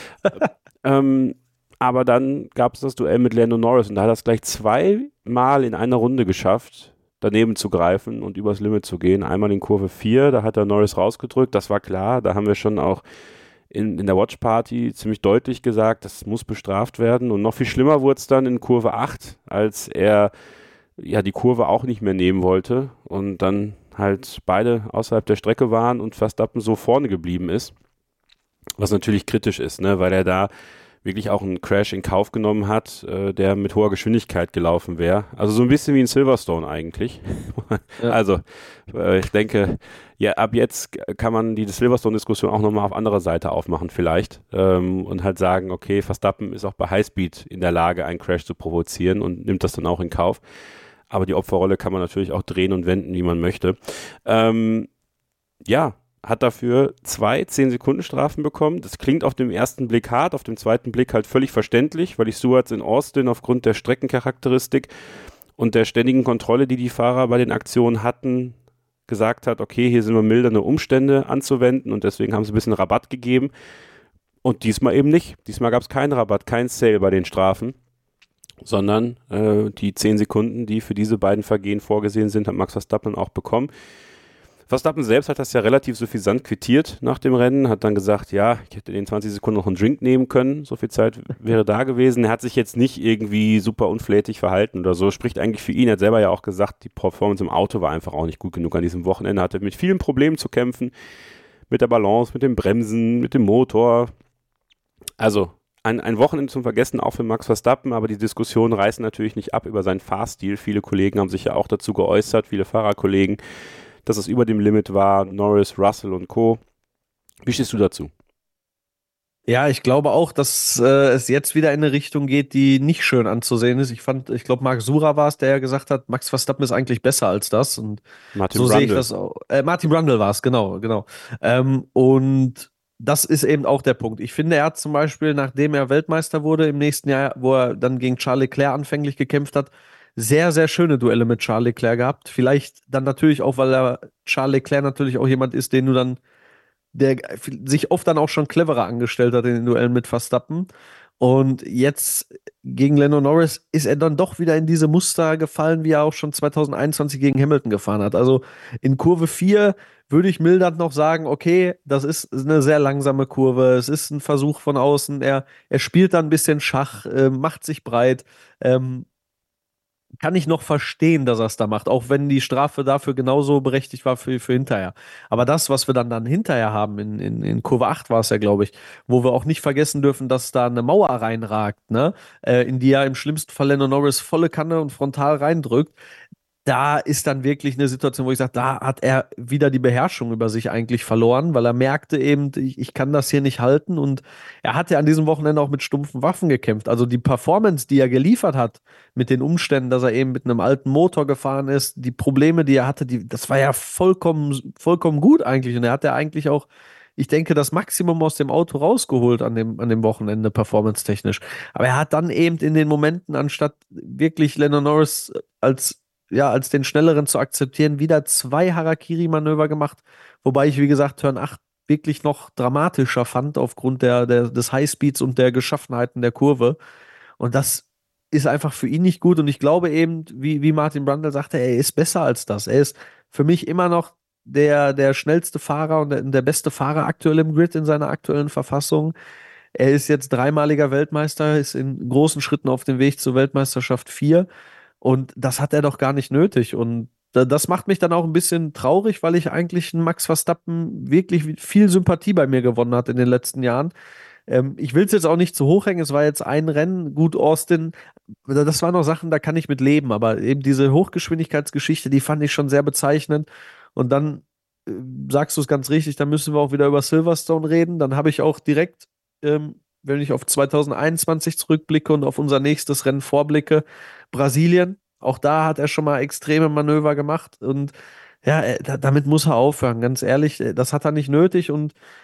ähm, aber dann gab es das Duell mit Lando Norris und da hat er es gleich zweimal in einer Runde geschafft, daneben zu greifen und übers Limit zu gehen. Einmal in Kurve vier, da hat er Norris rausgedrückt, das war klar, da haben wir schon auch in, in der Watch Party ziemlich deutlich gesagt, das muss bestraft werden und noch viel schlimmer wurde es dann in Kurve acht, als er ja die Kurve auch nicht mehr nehmen wollte und dann halt beide außerhalb der Strecke waren und Verstappen so vorne geblieben ist, was natürlich kritisch ist, ne, weil er da wirklich auch einen Crash in Kauf genommen hat, äh, der mit hoher Geschwindigkeit gelaufen wäre. Also so ein bisschen wie in Silverstone eigentlich. Ja. Also äh, ich denke, ja, ab jetzt kann man die Silverstone-Diskussion auch nochmal auf anderer Seite aufmachen vielleicht ähm, und halt sagen, okay, Verstappen ist auch bei Highspeed in der Lage, einen Crash zu provozieren und nimmt das dann auch in Kauf. Aber die Opferrolle kann man natürlich auch drehen und wenden, wie man möchte. Ähm, ja, hat dafür zwei zehn-Sekunden-Strafen bekommen. Das klingt auf dem ersten Blick hart, auf dem zweiten Blick halt völlig verständlich, weil die Stewards in Austin aufgrund der Streckencharakteristik und der ständigen Kontrolle, die die Fahrer bei den Aktionen hatten, gesagt hat, okay, hier sind wir mildernde Umstände anzuwenden und deswegen haben sie ein bisschen Rabatt gegeben. Und diesmal eben nicht. Diesmal gab es keinen Rabatt, kein Sale bei den Strafen, sondern äh, die zehn Sekunden, die für diese beiden Vergehen vorgesehen sind, hat Max Verstappen auch bekommen. Verstappen selbst hat das ja relativ suffisant quittiert nach dem Rennen, hat dann gesagt, ja, ich hätte in den zwanzig Sekunden noch einen Drink nehmen können, so viel Zeit wäre da gewesen. Er hat sich jetzt nicht irgendwie super unflätig verhalten oder so, spricht eigentlich für ihn. Er hat selber ja auch gesagt, die Performance im Auto war einfach auch nicht gut genug an diesem Wochenende, hatte mit vielen Problemen zu kämpfen, mit der Balance, mit den Bremsen, mit dem Motor. Also ein, ein Wochenende zum Vergessen auch für Max Verstappen, aber die Diskussionen reißen natürlich nicht ab über seinen Fahrstil. Viele Kollegen haben sich ja auch dazu geäußert, viele Fahrerkollegen, dass es über dem Limit war, Norris, Russell und Co. Wie stehst du dazu? Ja, ich glaube auch, dass äh, es jetzt wieder in eine Richtung geht, die nicht schön anzusehen ist. Ich fand, ich glaube, Marc Sura war es, der ja gesagt hat, Max Verstappen ist eigentlich besser als das. Und Martin so sehe ich Brundle. das auch. Äh, Martin Brundle war es, genau, genau. Ähm, und das ist eben auch der Punkt. Ich finde, er hat zum Beispiel, nachdem er Weltmeister wurde im nächsten Jahr, wo er dann gegen Charles Leclerc anfänglich gekämpft hat, sehr, sehr schöne Duelle mit Charles Leclerc gehabt. Vielleicht dann natürlich auch, weil er Charles Leclerc natürlich auch jemand ist, den du dann, der sich oft dann auch schon cleverer angestellt hat in den Duellen mit Verstappen. Und jetzt gegen Lando Norris ist er dann doch wieder in diese Muster gefallen, wie er auch schon zwanzig einundzwanzig gegen Hamilton gefahren hat. Also in Kurve vier würde ich mildernd noch sagen, okay, das ist eine sehr langsame Kurve, es ist ein Versuch von außen, er, er spielt da ein bisschen Schach, äh, macht sich breit, ähm, kann ich noch verstehen, dass er es da macht, auch wenn die Strafe dafür genauso berechtigt war für, für hinterher. Aber das, was wir dann, dann hinterher haben, in, in, in Kurve acht war es ja, glaube ich, wo wir auch nicht vergessen dürfen, dass da eine Mauer reinragt, ne? Äh, in die ja im schlimmsten Fall Lando Norris volle Kanne und frontal reindrückt. Da ist dann wirklich eine Situation, wo ich sage, da hat er wieder die Beherrschung über sich eigentlich verloren, weil er merkte eben, ich, ich kann das hier nicht halten und er hat ja an diesem Wochenende auch mit stumpfen Waffen gekämpft. Also die Performance, die er geliefert hat mit den Umständen, dass er eben mit einem alten Motor gefahren ist, die Probleme, die er hatte, die, das war ja vollkommen, vollkommen gut eigentlich und er hat ja eigentlich auch, ich denke, das Maximum aus dem Auto rausgeholt an dem, an dem Wochenende, performance-technisch. Aber er hat dann eben in den Momenten, anstatt wirklich Lando Norris als ja, als den Schnelleren zu akzeptieren, wieder zwei Harakiri-Manöver gemacht, wobei ich, wie gesagt, Turn acht wirklich noch dramatischer fand aufgrund der, der, des Highspeeds und der Geschaffenheiten der Kurve. Und das ist einfach für ihn nicht gut. Und ich glaube eben, wie, wie Martin Brundle sagte, er ist besser als das. Er ist für mich immer noch der, der schnellste Fahrer und der, der beste Fahrer aktuell im Grid in seiner aktuellen Verfassung. Er ist jetzt dreimaliger Weltmeister, ist in großen Schritten auf dem Weg zur Weltmeisterschaft vier. Und das hat er doch gar nicht nötig. Und das macht mich dann auch ein bisschen traurig, weil ich eigentlich einen Max Verstappen wirklich viel Sympathie bei mir gewonnen hat in den letzten Jahren. Ähm, ich will es jetzt auch nicht zu hoch hängen. Es war jetzt ein Rennen, gut Austin. Das waren noch Sachen, da kann ich mit leben. Aber eben diese Hochgeschwindigkeitsgeschichte, die fand ich schon sehr bezeichnend. Und dann äh, sagst du es ganz richtig, dann müssen wir auch wieder über Silverstone reden. Dann habe ich auch direkt, ähm, wenn ich auf zwanzig einundzwanzig zurückblicke und auf unser nächstes Rennen vorblicke, Brasilien, auch da hat er schon mal extreme Manöver gemacht und ja, damit muss er aufhören, ganz ehrlich, das hat er nicht nötig und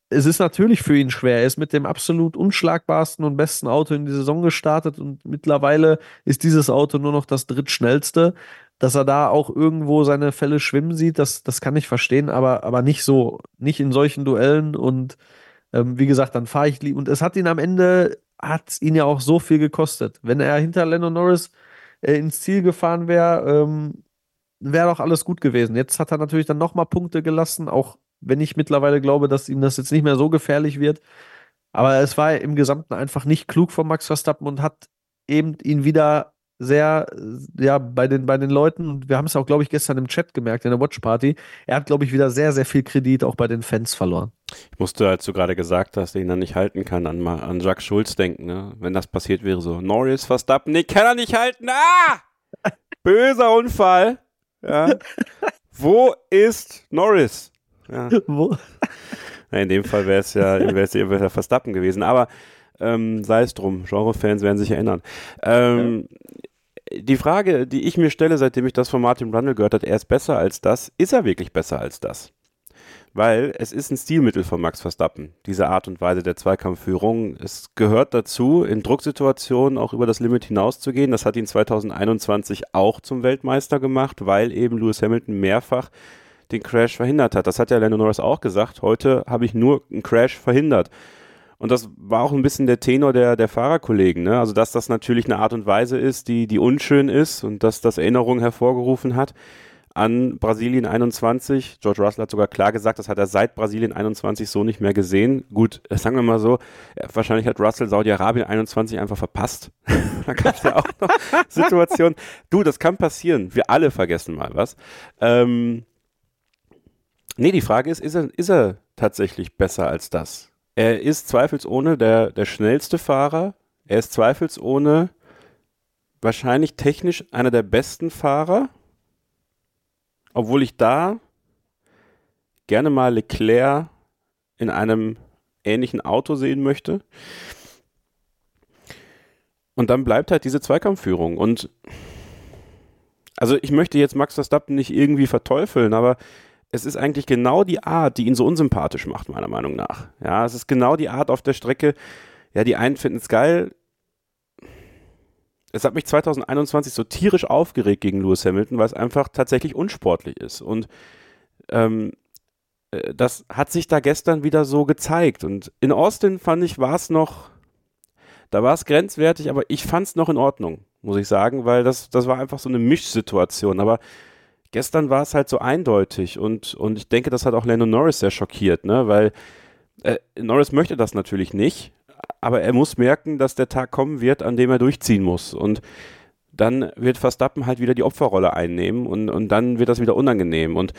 es ist natürlich für ihn schwer. Er ist mit dem absolut unschlagbarsten und besten Auto in die Saison gestartet und mittlerweile ist dieses Auto nur noch das drittschnellste. Dass er da auch irgendwo seine Fälle schwimmen sieht, das, das kann ich verstehen, aber, aber nicht so, nicht in solchen Duellen und ähm, wie gesagt, dann fahre ich lieb. Und es hat ihn am Ende, hat es ihn ja auch so viel gekostet. Wenn er hinter Lando Norris äh, ins Ziel gefahren wäre, ähm, wäre doch alles gut gewesen. Jetzt hat er natürlich dann nochmal Punkte gelassen, auch wenn ich mittlerweile glaube, dass ihm das jetzt nicht mehr so gefährlich wird. Aber es war im Gesamten einfach nicht klug von Max Verstappen und hat eben ihn wieder sehr, äh, ja, bei den, bei den Leuten, und wir haben es auch, glaube ich, gestern im Chat gemerkt, in der Watch Party, er hat, glaube ich, wieder sehr, sehr viel Kredit auch bei den Fans verloren. Ich musste, als du gerade gesagt hast, den er nicht halten kann, an, an Jacques Schulz denken, ne? Wenn das passiert wäre, so Norris, Verstappen, nee, kann er nicht halten, ah! Böser Unfall. Ja. Wo ist Norris? Ja. Wo? Na, in dem Fall wäre es ja, wär's ja wär's ja Verstappen gewesen, aber ähm, sei es drum, Genre-Fans werden sich erinnern. Ähm, ja. Die Frage, die ich mir stelle, seitdem ich das von Martin Brundle gehört habe, er ist besser als das, ist er wirklich besser als das? Weil es ist ein Stilmittel von Max Verstappen, diese Art und Weise der Zweikampfführung. Es gehört dazu, in Drucksituationen auch über das Limit hinauszugehen. Das hat ihn zwanzig einundzwanzig auch zum Weltmeister gemacht, weil eben Lewis Hamilton mehrfach den Crash verhindert hat. Das hat ja Lando Norris auch gesagt. Heute habe ich nur einen Crash verhindert. Und das war auch ein bisschen der Tenor der, der Fahrerkollegen, ne? Also, dass das natürlich eine Art und Weise ist, die, die unschön ist und dass das Erinnerungen hervorgerufen hat an Brasilien einundzwanzig. George Russell hat sogar klar gesagt, das hat er seit Brasilien einundzwanzig so nicht mehr gesehen. Gut, sagen wir mal so, wahrscheinlich hat Russell Saudi-Arabien einundzwanzig einfach verpasst. Da gab es ja auch noch Situationen. Du, das kann passieren. Wir alle vergessen mal was. Ähm, nee, die Frage ist, ist er, ist er tatsächlich besser als das? Er ist zweifelsohne der, der schnellste Fahrer. Er ist zweifelsohne wahrscheinlich technisch einer der besten Fahrer. Obwohl ich da gerne mal Leclerc in einem ähnlichen Auto sehen möchte. Und dann bleibt halt diese Zweikampfführung. Und also ich möchte jetzt Max Verstappen nicht irgendwie verteufeln, aber es ist eigentlich genau die Art, die ihn so unsympathisch macht, meiner Meinung nach. Ja, es ist genau die Art auf der Strecke, ja, die einen finden es geil. Es hat mich zwanzig einundzwanzig so tierisch aufgeregt gegen Lewis Hamilton, weil es einfach tatsächlich unsportlich ist. Und ähm, das hat sich da gestern wieder so gezeigt. Und in Austin fand ich, war es noch, da war es grenzwertig, aber ich fand es noch in Ordnung, muss ich sagen, weil das, das war einfach so eine Mischsituation. Aber gestern war es halt so eindeutig und, und ich denke, das hat auch Lando Norris sehr schockiert, ne? Weil äh, Norris möchte das natürlich nicht, aber er muss merken, dass der Tag kommen wird, an dem er durchziehen muss. Und dann wird Verstappen halt wieder die Opferrolle einnehmen und, und dann wird das wieder unangenehm. Und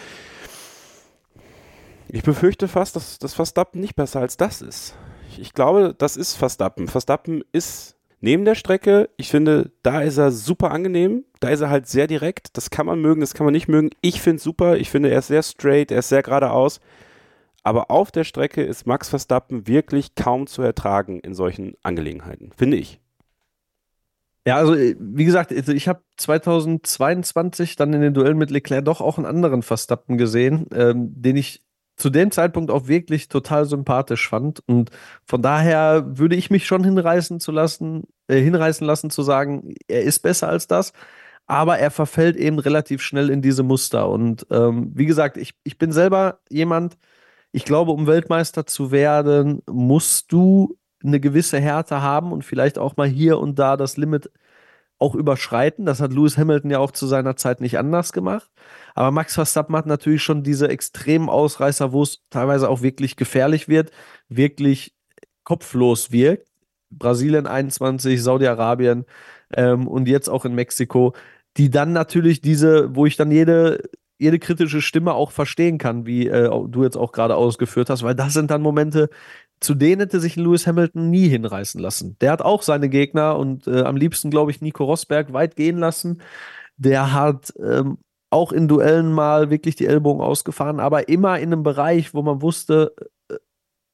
ich befürchte fast, dass, dass Verstappen nicht besser als das ist. Ich, ich glaube, das ist Verstappen. Verstappen ist neben der Strecke, ich finde, da ist er super angenehm. Da ist er halt sehr direkt. Das kann man mögen, das kann man nicht mögen. Ich finde es super. Ich finde, er ist sehr straight, er ist sehr geradeaus. Aber auf der Strecke ist Max Verstappen wirklich kaum zu ertragen in solchen Angelegenheiten, finde ich. Ja, also wie gesagt, ich habe zwanzig zweiundzwanzig dann in den Duellen mit Leclerc doch auch einen anderen Verstappen gesehen, ähm, den ich zu dem Zeitpunkt auch wirklich total sympathisch fand. Und von daher würde ich mich schon hinreißen zu lassen, äh, hinreißen lassen zu sagen, er ist besser als das. Aber er verfällt eben relativ schnell in diese Muster. Und ähm, wie gesagt, ich, ich bin selber jemand, ich glaube, um Weltmeister zu werden, musst du eine gewisse Härte haben und vielleicht auch mal hier und da das Limit auch überschreiten. Das hat Lewis Hamilton ja auch zu seiner Zeit nicht anders gemacht. Aber Max Verstappen hat natürlich schon diese extremen Ausreißer, wo es teilweise auch wirklich gefährlich wird, wirklich kopflos wirkt. Brasilien einundzwanzig, Saudi-Arabien ähm, und jetzt auch in Mexiko, die dann natürlich diese, wo ich dann jede jede kritische Stimme auch verstehen kann, wie äh, du jetzt auch gerade ausgeführt hast, weil das sind dann Momente, zu denen hätte sich Lewis Hamilton nie hinreißen lassen. Der hat auch seine Gegner und äh, am liebsten, glaube ich, Nico Rosberg weit gehen lassen. Der hat ähm, auch in Duellen mal wirklich die Ellbogen ausgefahren, aber immer in einem Bereich, wo man wusste, äh,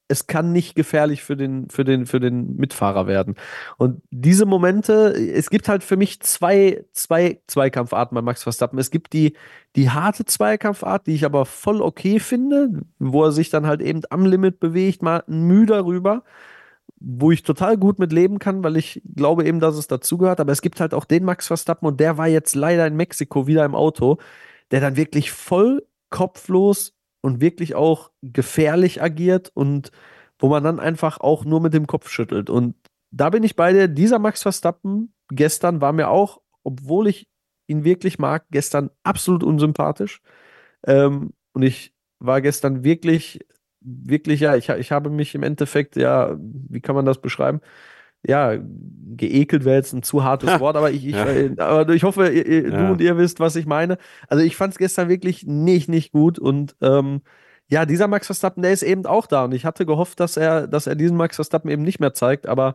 es kann nicht gefährlich für den, für den, für den Mitfahrer werden. Und diese Momente, es gibt halt für mich zwei, zwei Zweikampfarten bei Max Verstappen. Es gibt die, die harte Zweikampfart, die ich aber voll okay finde, wo er sich dann halt eben am Limit bewegt, mal müde darüber, wo ich total gut mit leben kann, weil ich glaube eben, dass es dazugehört. Aber es gibt halt auch den Max Verstappen und der war jetzt leider in Mexiko wieder im Auto, der dann wirklich voll kopflos und wirklich auch gefährlich agiert und wo man dann einfach auch nur mit dem Kopf schüttelt. Und da bin ich bei dir. Dieser Max Verstappen gestern war mir auch, obwohl ich ihn wirklich mag, gestern absolut unsympathisch. Ähm, und ich war gestern wirklich, wirklich, ja, ich, ich habe mich im Endeffekt, ja, wie kann man das beschreiben? Ja, geekelt wäre jetzt ein zu hartes Wort, aber ich, ich, Ja. äh, aber ich hoffe, ihr, ihr, Ja. du und ihr wisst, was ich meine. Also ich fand es gestern wirklich nicht, nicht gut und ähm, ja, dieser Max Verstappen, der ist eben auch da und ich hatte gehofft, dass er, dass er diesen Max Verstappen eben nicht mehr zeigt, aber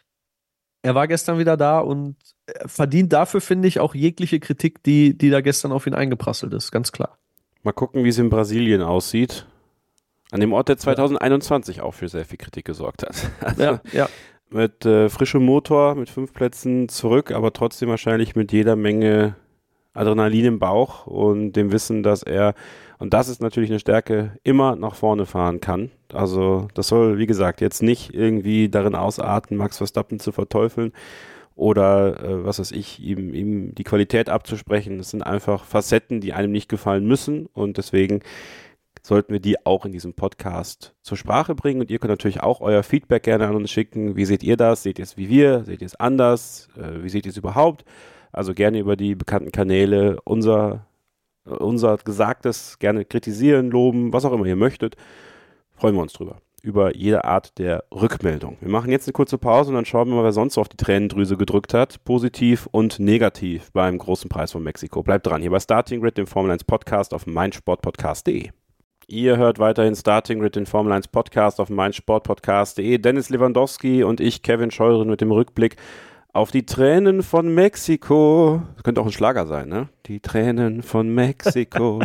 er war gestern wieder da und er verdient dafür, finde ich, auch jegliche Kritik, die, die da gestern auf ihn eingeprasselt ist, ganz klar. Mal gucken, wie es in Brasilien aussieht. An dem Ort, der zwanzig einundzwanzig auch für sehr viel Kritik gesorgt hat. Also Ja, ja. mit äh, frischem Motor, mit fünf Plätzen zurück, aber trotzdem wahrscheinlich mit jeder Menge Adrenalin im Bauch und dem Wissen, dass er, und das ist natürlich eine Stärke, immer nach vorne fahren kann. Also das soll, wie gesagt, jetzt nicht irgendwie darin ausarten, Max Verstappen zu verteufeln oder äh, was weiß ich, ihm, ihm die Qualität abzusprechen. Das sind einfach Facetten, die einem nicht gefallen müssen und deswegen sollten wir die auch in diesem Podcast zur Sprache bringen und ihr könnt natürlich auch euer Feedback gerne an uns schicken. Wie seht ihr das? Seht ihr es wie wir? Seht ihr es anders? Äh, wie seht ihr es überhaupt? Also gerne über die bekannten Kanäle unser, unser Gesagtes gerne kritisieren, loben, was auch immer ihr möchtet. Freuen wir uns drüber. Über jede Art der Rückmeldung. Wir machen jetzt eine kurze Pause und dann schauen wir mal, wer sonst so auf die Tränendrüse gedrückt hat. Positiv und negativ beim großen Preis von Mexiko. Bleibt dran, hier bei Starting Grid, dem Formel eins Podcast auf meinsportpodcast punkt de. Ihr hört weiterhin Starting Grid, den Formel eins Podcast auf meinsportpodcast punkt de. Dennis Lewandowski und ich, Kevin Scheuren, mit dem Rückblick auf die Tränen von Mexiko. Das könnte auch ein Schlager sein, ne? Die Tränen von Mexiko.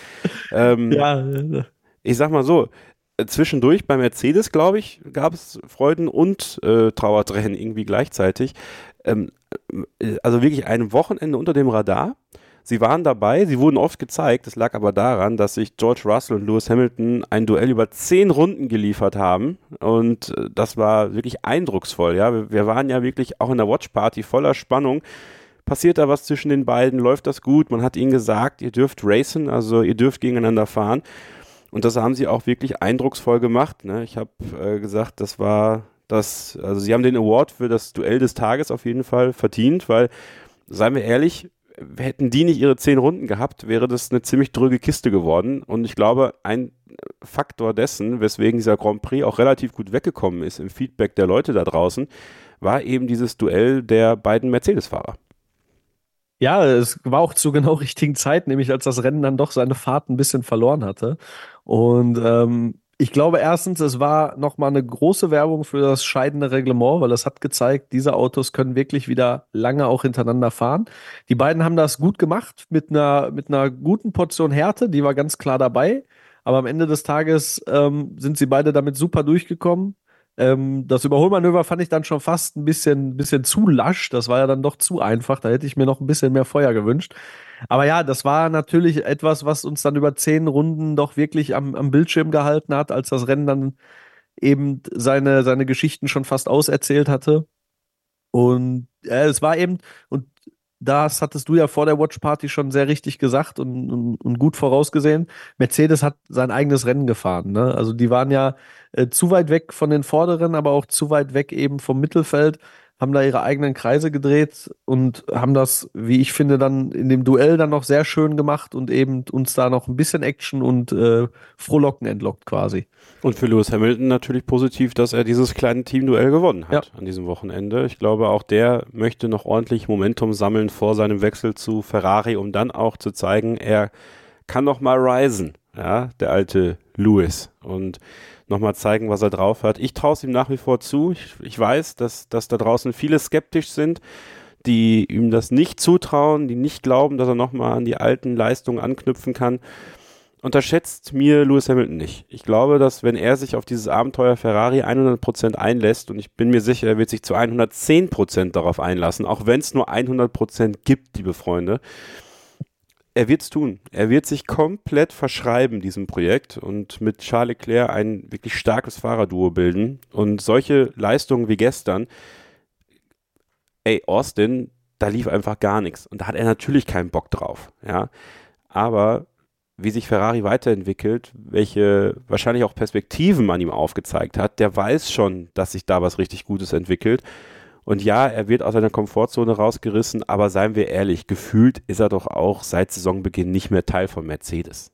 ähm, Ja, ich sag mal so, zwischendurch bei Mercedes, glaube ich, gab es Freuden und äh, Trauertränen irgendwie gleichzeitig. Ähm, also wirklich ein Wochenende unter dem Radar. Sie waren dabei, sie wurden oft gezeigt, es lag aber daran, dass sich George Russell und Lewis Hamilton ein Duell über zehn Runden geliefert haben und das war wirklich eindrucksvoll, ja, wir, wir waren ja wirklich auch in der Watchparty voller Spannung. Passiert da was zwischen den beiden, läuft das gut, man hat ihnen gesagt, ihr dürft racen, also ihr dürft gegeneinander fahren und das haben sie auch wirklich eindrucksvoll gemacht, ne? Ich habe äh, gesagt, das war das, also sie haben den Award für das Duell des Tages auf jeden Fall verdient, weil, seien wir ehrlich, hätten die nicht ihre zehn Runden gehabt, wäre das eine ziemlich dröge Kiste geworden. Und ich glaube, ein Faktor dessen, weswegen dieser Grand Prix auch relativ gut weggekommen ist im Feedback der Leute da draußen, war eben dieses Duell der beiden Mercedes-Fahrer. Ja, es war auch zu genau richtigen Zeit, nämlich als das Rennen dann doch seine Fahrt ein bisschen verloren hatte. Und ähm, ich glaube erstens, es war nochmal eine große Werbung für das scheidende Reglement, weil es hat gezeigt, diese Autos können wirklich wieder lange auch hintereinander fahren. Die beiden haben das gut gemacht mit einer, mit einer guten Portion Härte, die war ganz klar dabei. Aber am Ende des Tages ähm, sind sie beide damit super durchgekommen. Ähm, das Überholmanöver fand ich dann schon fast ein bisschen, bisschen zu lasch. Das war ja dann doch zu einfach. Da hätte ich mir noch ein bisschen mehr Feuer gewünscht. Aber ja, das war natürlich etwas, was uns dann über zehn Runden doch wirklich am, am Bildschirm gehalten hat, als das Rennen dann eben seine, seine Geschichten schon fast auserzählt hatte. Und äh, es war eben, und das hattest du ja vor der Watch Party schon sehr richtig gesagt und, und, und gut vorausgesehen. Mercedes hat sein eigenes Rennen gefahren, ne? Also die waren ja äh, zu weit weg von den Vorderen, aber auch zu weit weg eben vom Mittelfeld, haben da ihre eigenen Kreise gedreht und haben das, wie ich finde, dann in dem Duell dann noch sehr schön gemacht und eben uns da noch ein bisschen Action und äh, Frohlocken entlockt quasi. Und für Lewis Hamilton natürlich positiv, dass er dieses kleine Teamduell gewonnen hat Ja. an diesem Wochenende. Ich glaube, auch der möchte noch ordentlich Momentum sammeln vor seinem Wechsel zu Ferrari, um dann auch zu zeigen, er kann noch mal risen, ja, der alte Lewis. Und nochmal zeigen, was er drauf hat. Ich traue es ihm nach wie vor zu. Ich, ich weiß, dass, dass da draußen viele skeptisch sind, die ihm das nicht zutrauen, die nicht glauben, dass er nochmal an die alten Leistungen anknüpfen kann. unterschätzt mir Lewis Hamilton nicht. Ich glaube, dass wenn er sich auf dieses Abenteuer Ferrari hundert Prozent einlässt, und ich bin mir sicher, er wird sich zu hundertzehn Prozent darauf einlassen, auch wenn es nur hundert Prozent gibt, liebe Freunde, er wird es tun. Er wird sich komplett verschreiben, diesem Projekt, und mit Charles Leclerc ein wirklich starkes Fahrerduo bilden. Und solche Leistungen wie gestern, ey, Austin, da lief einfach gar nichts. Und da hat er natürlich keinen Bock drauf. Ja, aber wie sich Ferrari weiterentwickelt, welche wahrscheinlich auch Perspektiven man ihm aufgezeigt hat, der weiß schon, dass sich da was richtig Gutes entwickelt. Und ja, er wird aus seiner Komfortzone rausgerissen, aber seien wir ehrlich, gefühlt ist er doch auch seit Saisonbeginn nicht mehr Teil von Mercedes.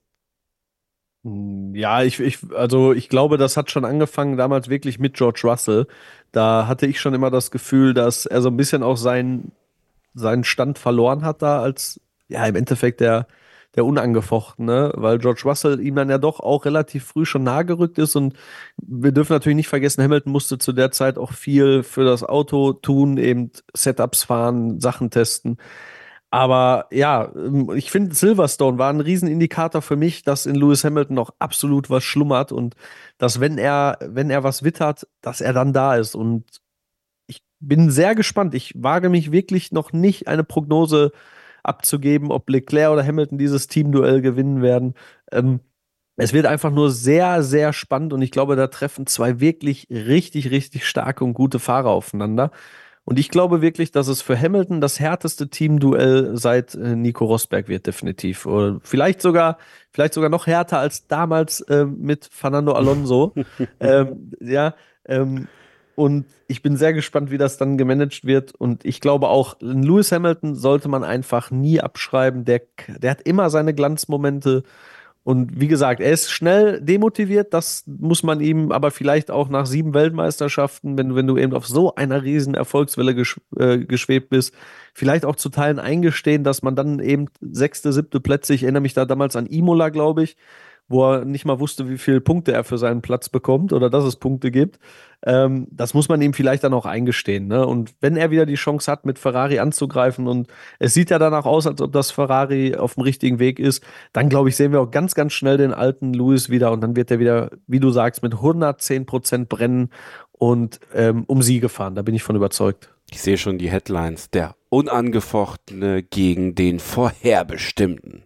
Ja, ich, ich, also ich glaube, das hat schon angefangen damals wirklich mit George Russell. Da hatte ich schon immer das Gefühl, dass er so ein bisschen auch seinen, seinen Stand verloren hat da als, ja, im Endeffekt der, der Unangefochtene, weil George Russell ihm dann ja doch auch relativ früh schon nahe gerückt ist, und wir dürfen natürlich nicht vergessen, Hamilton musste zu der Zeit auch viel für das Auto tun, eben Setups fahren, Sachen testen. Aber ja, ich finde, Silverstone war ein Riesenindikator für mich, dass in Lewis Hamilton noch absolut was schlummert, und dass, wenn er, wenn er was wittert, dass er dann da ist. Und ich bin sehr gespannt. Ich wage mich wirklich noch nicht, eine Prognose abzugeben, ob Leclerc oder Hamilton dieses Teamduell gewinnen werden. Ähm, es wird einfach nur sehr, sehr spannend, und ich glaube, da treffen zwei wirklich richtig, richtig starke und gute Fahrer aufeinander. Und ich glaube wirklich, dass es für Hamilton das härteste Teamduell seit äh, Nico Rosberg wird, definitiv. Oder vielleicht sogar, vielleicht sogar noch härter als damals äh, mit Fernando Alonso. ähm, ja, ähm, und ich bin sehr gespannt, wie das dann gemanagt wird. Und ich glaube auch, Lewis Hamilton sollte man einfach nie abschreiben. Der, der hat immer seine Glanzmomente. Und wie gesagt, er ist schnell demotiviert. Das muss man ihm aber vielleicht auch nach sieben Weltmeisterschaften, wenn, wenn du eben auf so einer riesen Erfolgswelle gesch äh, geschwebt bist, vielleicht auch zu Teilen eingestehen, dass man dann eben sechste, siebte Plätze, ich erinnere mich da damals an Imola, glaube ich, wo er nicht mal wusste, wie viele Punkte er für seinen Platz bekommt oder dass es Punkte gibt. Ähm, das muss man ihm vielleicht dann auch eingestehen, ne? Und wenn er wieder die Chance hat, mit Ferrari anzugreifen, und es sieht ja danach aus, als ob das Ferrari auf dem richtigen Weg ist, dann glaube ich, sehen wir auch ganz, ganz schnell den alten Lewis wieder, und dann wird er wieder, wie du sagst, mit hundertzehn Prozent brennen und ähm, um Siege fahren. Da bin ich von überzeugt. Ich sehe schon die Headlines. Der Unangefochtene gegen den Vorherbestimmten.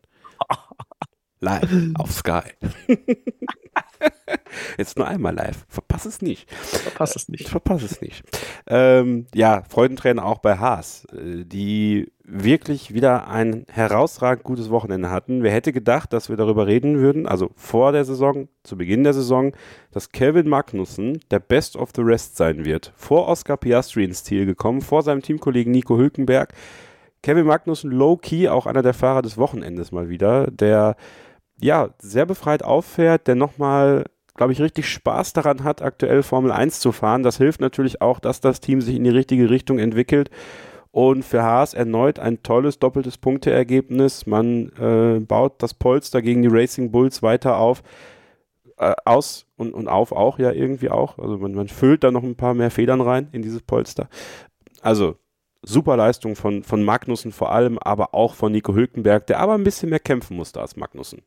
Live auf Sky. Jetzt nur einmal live. Verpass es nicht. Verpass es nicht. Verpass es nicht. Ähm, ja, Freudentränen auch bei Haas, die wirklich wieder ein herausragend gutes Wochenende hatten. Wer hätte gedacht, dass wir darüber reden würden, also vor der Saison, zu Beginn der Saison, dass Kevin Magnussen der Best of the Rest sein wird. Vor Oscar Piastri ins Ziel gekommen, vor seinem Teamkollegen Nico Hülkenberg. Kevin Magnussen low-key, auch einer der Fahrer des Wochenendes mal wieder, der ja sehr befreit auffährt, der nochmal, glaube ich, richtig Spaß daran hat, aktuell Formel eins zu fahren. Das hilft natürlich auch, dass das Team sich in die richtige Richtung entwickelt. Und für Haas erneut ein tolles doppeltes Punkteergebnis. Man äh, baut das Polster gegen die Racing Bulls weiter auf, äh, aus und, und auf auch ja irgendwie auch. Also man, man füllt da noch ein paar mehr Federn rein in dieses Polster. Also super Leistung von, von Magnussen vor allem, aber auch von Nico Hülkenberg, der aber ein bisschen mehr kämpfen musste als Magnussen.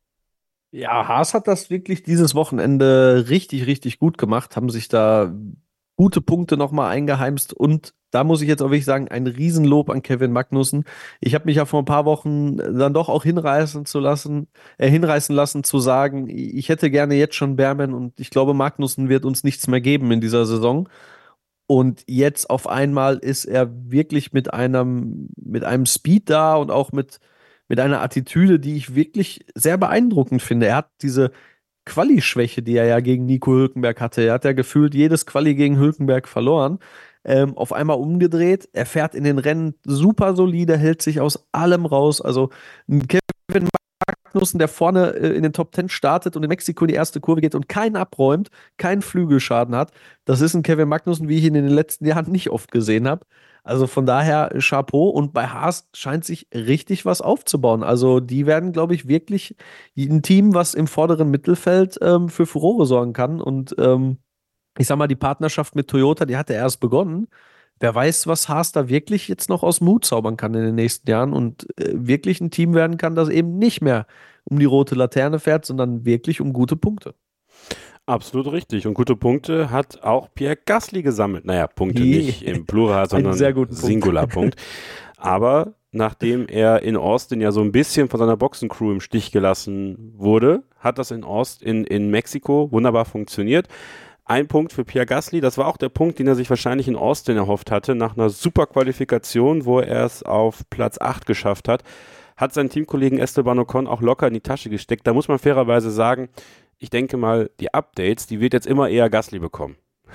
Ja, Haas hat das wirklich dieses Wochenende richtig, richtig gut gemacht, haben sich da gute Punkte nochmal eingeheimst, und da muss ich jetzt auch wirklich sagen, ein Riesenlob an Kevin Magnussen. Ich habe mich ja vor ein paar Wochen dann doch auch hinreißen zu lassen, äh, hinreißen lassen zu sagen, ich hätte gerne jetzt schon Behrmann, und ich glaube, Magnussen wird uns nichts mehr geben in dieser Saison. Und jetzt auf einmal ist er wirklich mit einem, mit einem Speed da und auch mit, mit einer Attitüde, die ich wirklich sehr beeindruckend finde. Er hat diese Quali-Schwäche, die er ja gegen Nico Hülkenberg hatte. Er hat ja gefühlt jedes Quali gegen Hülkenberg verloren. Ähm, auf einmal umgedreht. Er fährt in den Rennen super solide, hält sich aus allem raus. Also ein Kevin Magnussen, der vorne äh, in den Top Ten startet und in Mexiko in die erste Kurve geht und keinen abräumt, keinen Flügelschaden hat. Das ist ein Kevin Magnussen, wie ich ihn in den letzten Jahren nicht oft gesehen habe. Also von daher Chapeau, und bei Haas scheint sich richtig was aufzubauen. Also die werden, glaube ich, wirklich ein Team, was im vorderen Mittelfeld ähm, für Furore sorgen kann. Und ähm, ich sag mal, die Partnerschaft mit Toyota, die hatte erst begonnen. Wer weiß, was Haas da wirklich jetzt noch aus dem Hut zaubern kann in den nächsten Jahren und äh, wirklich ein Team werden kann, das eben nicht mehr um die rote Laterne fährt, sondern wirklich um gute Punkte. Absolut richtig. Und gute Punkte hat auch Pierre Gasly gesammelt. Naja, Punkte Je. nicht im Plural, sondern sehr guten Punkt. Singularpunkt. Aber nachdem er in Austin ja so ein bisschen von seiner Boxencrew im Stich gelassen wurde, hat das in, Aust in, in Mexiko wunderbar funktioniert. Ein Punkt für Pierre Gasly, das war auch der Punkt, den er sich wahrscheinlich in Austin erhofft hatte, nach einer super Qualifikation, wo er es auf Platz acht geschafft hat, hat seinen Teamkollegen Esteban Ocon auch locker in die Tasche gesteckt. Da muss man fairerweise sagen, ich denke mal, die Updates, die wird jetzt immer eher Gasly bekommen.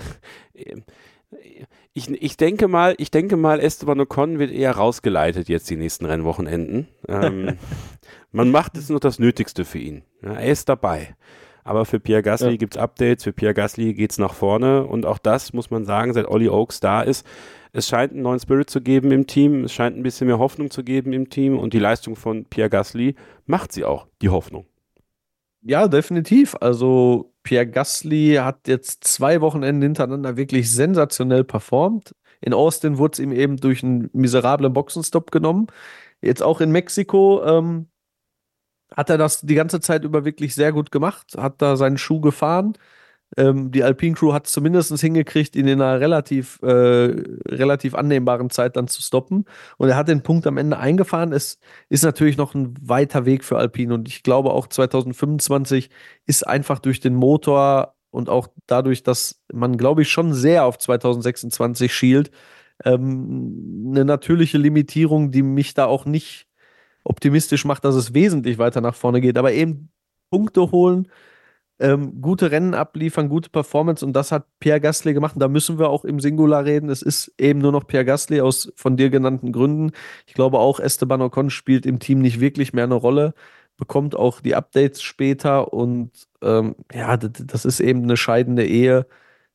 Ich, ich denke mal, ich denke mal, Esteban Ocon wird eher rausgeleitet jetzt die nächsten Rennwochenenden. ähm, man macht jetzt nur das Nötigste für ihn. Ja, er ist dabei. Aber für Pierre Gasly ja. gibt es Updates, für Pierre Gasly geht es nach vorne und auch das muss man sagen, seit Olli Oaks da ist, es scheint einen neuen Spirit zu geben im Team, es scheint ein bisschen mehr Hoffnung zu geben im Team und die Leistung von Pierre Gasly macht sie auch, die Hoffnung. Ja, definitiv. Also Pierre Gasly hat jetzt zwei Wochenenden hintereinander wirklich sensationell performt. In Austin wurde es ihm eben durch einen miserablen Boxenstopp genommen. Jetzt auch in Mexiko ähm, hat er das die ganze Zeit über wirklich sehr gut gemacht, hat da seinen Schuh gefahren. Ähm, die Alpine Crew hat es zumindest hingekriegt, ihn in einer relativ, äh, relativ annehmbaren Zeit dann zu stoppen. Und er hat den Punkt am Ende eingefahren. Es ist natürlich noch ein weiter Weg für Alpine. Und ich glaube auch zwanzig fünfundzwanzig ist einfach durch den Motor und auch dadurch, dass man, glaube ich, schon sehr auf zwanzig sechsundzwanzig schielt, ähm, eine natürliche Limitierung, die mich da auch nicht optimistisch macht, dass es wesentlich weiter nach vorne geht. Aber eben Punkte holen, Ähm, gute Rennen abliefern, gute Performance und das hat Pierre Gasly gemacht und da müssen wir auch im Singular reden. Es ist eben nur noch Pierre Gasly aus von dir genannten Gründen. Ich glaube auch Esteban Ocon spielt im Team nicht wirklich mehr eine Rolle, bekommt auch die Updates später und ähm, ja, das, das ist eben eine scheidende Ehe,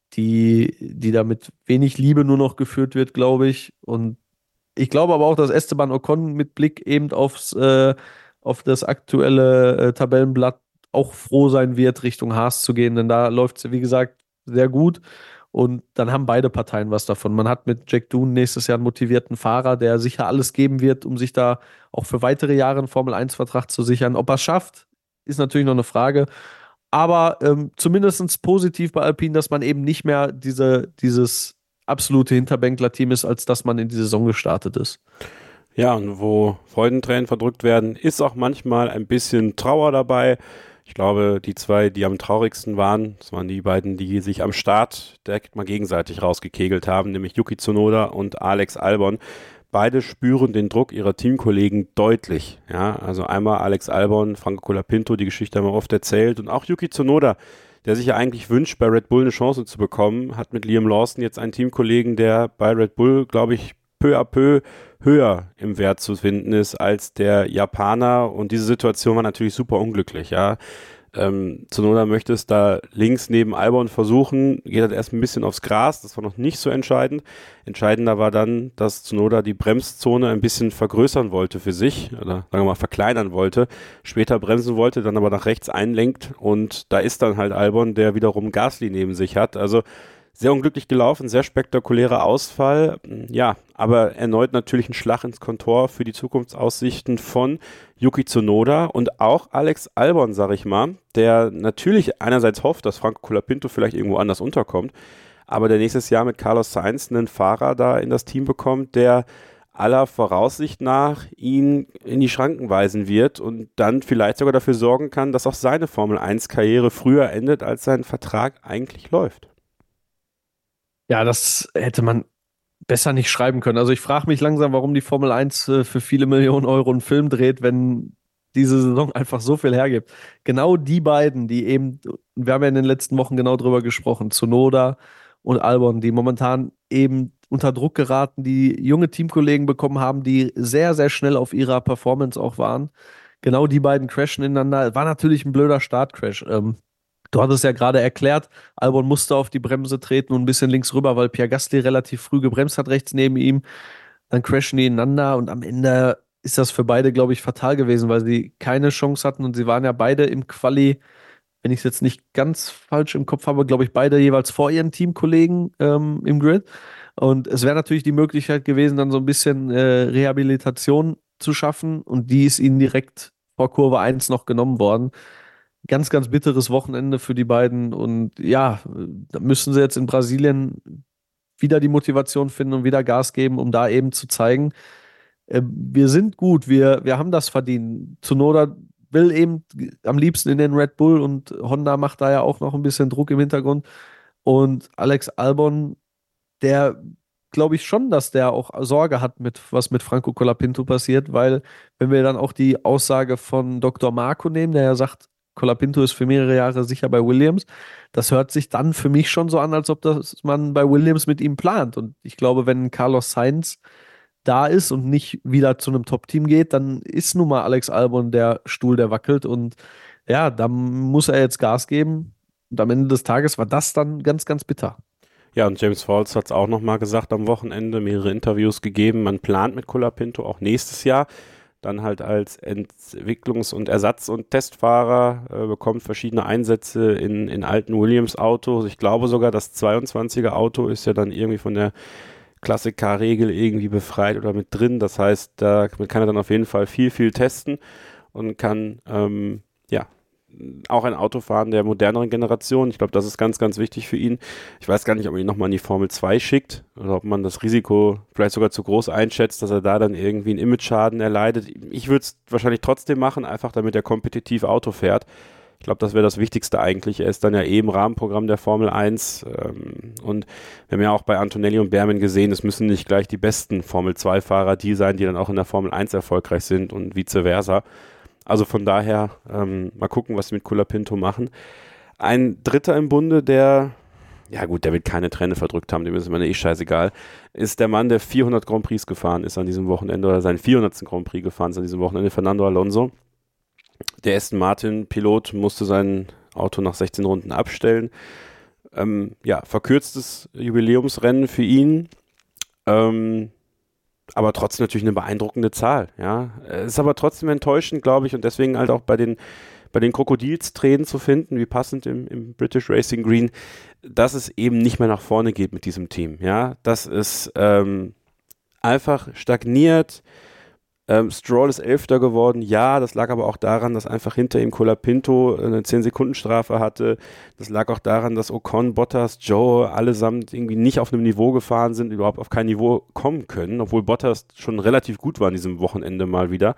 die, die da mit wenig Liebe nur noch geführt wird, glaube ich. Und ich glaube aber auch, dass Esteban Ocon mit Blick eben aufs, äh, auf das aktuelle äh, Tabellenblatt auch froh sein wird, Richtung Haas zu gehen, denn da läuft es, wie gesagt, sehr gut. Und dann haben beide Parteien was davon. Man hat mit Jack Doohan nächstes Jahr einen motivierten Fahrer, der sicher alles geben wird, um sich da auch für weitere Jahre einen Formel eins Vertrag zu sichern. Ob er es schafft, ist natürlich noch eine Frage. Aber ähm, zumindest positiv bei Alpine, dass man eben nicht mehr diese, dieses absolute Hinterbänkler-Team ist, als dass man in die Saison gestartet ist. Ja, und wo Freudentränen verdrückt werden, ist auch manchmal ein bisschen Trauer dabei. Ich glaube, die zwei, die am traurigsten waren, das waren die beiden, die sich am Start direkt mal gegenseitig rausgekegelt haben, nämlich Yuki Tsunoda und Alex Albon. Beide spüren den Druck ihrer Teamkollegen deutlich. Ja, also einmal Alex Albon, Franco Colapinto, die Geschichte haben wir oft erzählt, und auch Yuki Tsunoda, der sich ja eigentlich wünscht, bei Red Bull eine Chance zu bekommen, hat mit Liam Lawson jetzt einen Teamkollegen, der bei Red Bull, glaube ich, peu à peu höher im Wert zu finden ist als der Japaner, und diese Situation war natürlich super unglücklich, ja. Ähm, Tsunoda möchte es da links neben Albon versuchen, geht halt erst ein bisschen aufs Gras, das war noch nicht so entscheidend. Entscheidender war dann, dass Tsunoda die Bremszone ein bisschen vergrößern wollte für sich, oder sagen wir mal verkleinern wollte, später bremsen wollte, dann aber nach rechts einlenkt, und da ist dann halt Albon, der wiederum Gasly neben sich hat, also sehr unglücklich gelaufen, sehr spektakulärer Ausfall, ja, aber erneut natürlich ein Schlag ins Kontor für die Zukunftsaussichten von Yuki Tsunoda und auch Alex Albon, sag ich mal, der natürlich einerseits hofft, dass Franco Colapinto vielleicht irgendwo anders unterkommt, aber der nächstes Jahr mit Carlos Sainz einen Fahrer da in das Team bekommt, der aller Voraussicht nach ihn in die Schranken weisen wird und dann vielleicht sogar dafür sorgen kann, dass auch seine Formel eins Karriere früher endet, als sein Vertrag eigentlich läuft. Ja, das hätte man besser nicht schreiben können. Also ich frage mich langsam, warum die Formel eins äh, für viele Millionen Euro einen Film dreht, wenn diese Saison einfach so viel hergibt. Genau die beiden, die eben, wir haben ja in den letzten Wochen genau drüber gesprochen, Tsunoda und Albon, die momentan eben unter Druck geraten, die junge Teamkollegen bekommen haben, die sehr, sehr schnell auf ihrer Performance auch waren. Genau die beiden crashen ineinander. War natürlich ein blöder Startcrash. Ähm, Du hattest ja gerade erklärt, Albon musste auf die Bremse treten und ein bisschen links rüber, weil Pierre Gasly relativ früh gebremst hat, rechts neben ihm. Dann crashen die ineinander und am Ende ist das für beide, glaube ich, fatal gewesen, weil sie keine Chance hatten und sie waren ja beide im Quali, wenn ich es jetzt nicht ganz falsch im Kopf habe, glaube ich, beide jeweils vor ihren Teamkollegen ähm, im Grid. Und es wäre natürlich die Möglichkeit gewesen, dann so ein bisschen äh, Rehabilitation zu schaffen, und die ist ihnen direkt vor Kurve eins noch genommen worden. Ganz, ganz bitteres Wochenende für die beiden. Und ja, da müssen sie jetzt in Brasilien wieder die Motivation finden und wieder Gas geben, um da eben zu zeigen, äh, wir sind gut, wir, wir haben das verdient. Tsunoda will eben am liebsten in den Red Bull und Honda macht da ja auch noch ein bisschen Druck im Hintergrund. Und Alex Albon, der glaube ich schon, dass der auch Sorge hat, mit was mit Franco Colapinto passiert, weil wenn wir dann auch die Aussage von Doktor Marco nehmen, der ja sagt, Colapinto ist für mehrere Jahre sicher bei Williams, das hört sich dann für mich schon so an, als ob das man bei Williams mit ihm plant. Und ich glaube, wenn Carlos Sainz da ist und nicht wieder zu einem Top-Team geht, dann ist nun mal Alex Albon der Stuhl, der wackelt. Und ja, da muss er jetzt Gas geben. Und am Ende des Tages war das dann ganz, ganz bitter. Ja, und James Falls hat es auch nochmal gesagt am Wochenende, mehrere Interviews gegeben. Man plant mit Colapinto auch nächstes Jahr dann halt als Entwicklungs- und Ersatz- und Testfahrer, äh, bekommt verschiedene Einsätze in, in alten Williams-Autos. Ich glaube sogar, das zweiundzwanziger Auto ist ja dann irgendwie von der Klassik-Car-Regel irgendwie befreit oder mit drin. Das heißt, da kann er dann auf jeden Fall viel, viel testen und kann, ähm, ja, auch ein Auto fahren der moderneren Generation. Ich glaube, das ist ganz, ganz wichtig für ihn. Ich weiß gar nicht, ob man ihn nochmal in die Formel zwei schickt oder ob man das Risiko vielleicht sogar zu groß einschätzt, dass er da dann irgendwie einen Image-Schaden erleidet. Ich würde es wahrscheinlich trotzdem machen, einfach damit er kompetitiv Auto fährt. Ich glaube, das wäre das Wichtigste eigentlich. Er ist dann ja eh im Rahmenprogramm der Formel eins ähm, und wir haben ja auch bei Antonelli und Behrmann gesehen, es müssen nicht gleich die besten Formel zwei Fahrer die sein, die dann auch in der Formel eins erfolgreich sind und vice versa. Also von daher ähm, mal gucken, was sie mit Colapinto machen. Ein Dritter im Bunde, der, ja gut, der wird keine Träne verdrückt haben, dem ist immer eh scheißegal, ist der Mann, der vierhundert Grand Prix gefahren ist an diesem Wochenende oder seinen vierhundertsten Grand Prix gefahren ist an diesem Wochenende, Fernando Alonso. Der Aston Martin-Pilot musste sein Auto nach sechzehn Runden abstellen. Ähm, ja, verkürztes Jubiläumsrennen für ihn. Ähm, aber trotzdem natürlich eine beeindruckende Zahl, ja. Es ist aber trotzdem enttäuschend, glaube ich, und deswegen halt auch bei den, bei den Krokodilstränen zu finden, wie passend im, im British Racing Green, dass es eben nicht mehr nach vorne geht mit diesem Team, ja. Dass es ähm, einfach stagniert. Ähm, Stroll ist Elfter geworden, ja, das lag aber auch daran, dass einfach hinter ihm Colapinto eine zehn-Sekunden-Strafe hatte. Das lag auch daran, dass Ocon, Bottas, Joe allesamt irgendwie nicht auf einem Niveau gefahren sind, überhaupt auf kein Niveau kommen können, obwohl Bottas schon relativ gut war an diesem Wochenende mal wieder.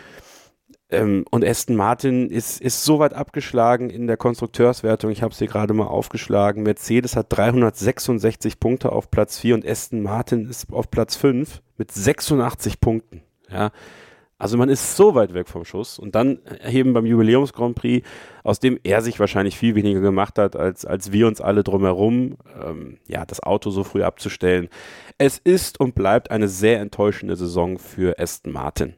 Ähm, und Aston Martin ist, ist so weit abgeschlagen in der Konstrukteurswertung, ich habe es hier gerade mal aufgeschlagen, Mercedes hat dreihundertsechsundsechzig Punkte auf Platz vier und Aston Martin ist auf Platz fünf mit sechsundachtzig Punkten. Ja, also man ist so weit weg vom Schuss und dann eben beim Jubiläums Grand Prix, aus dem er sich wahrscheinlich viel weniger gemacht hat, als, als wir uns alle drumherum, ähm, ja, das Auto so früh abzustellen. Es ist und bleibt eine sehr enttäuschende Saison für Aston Martin.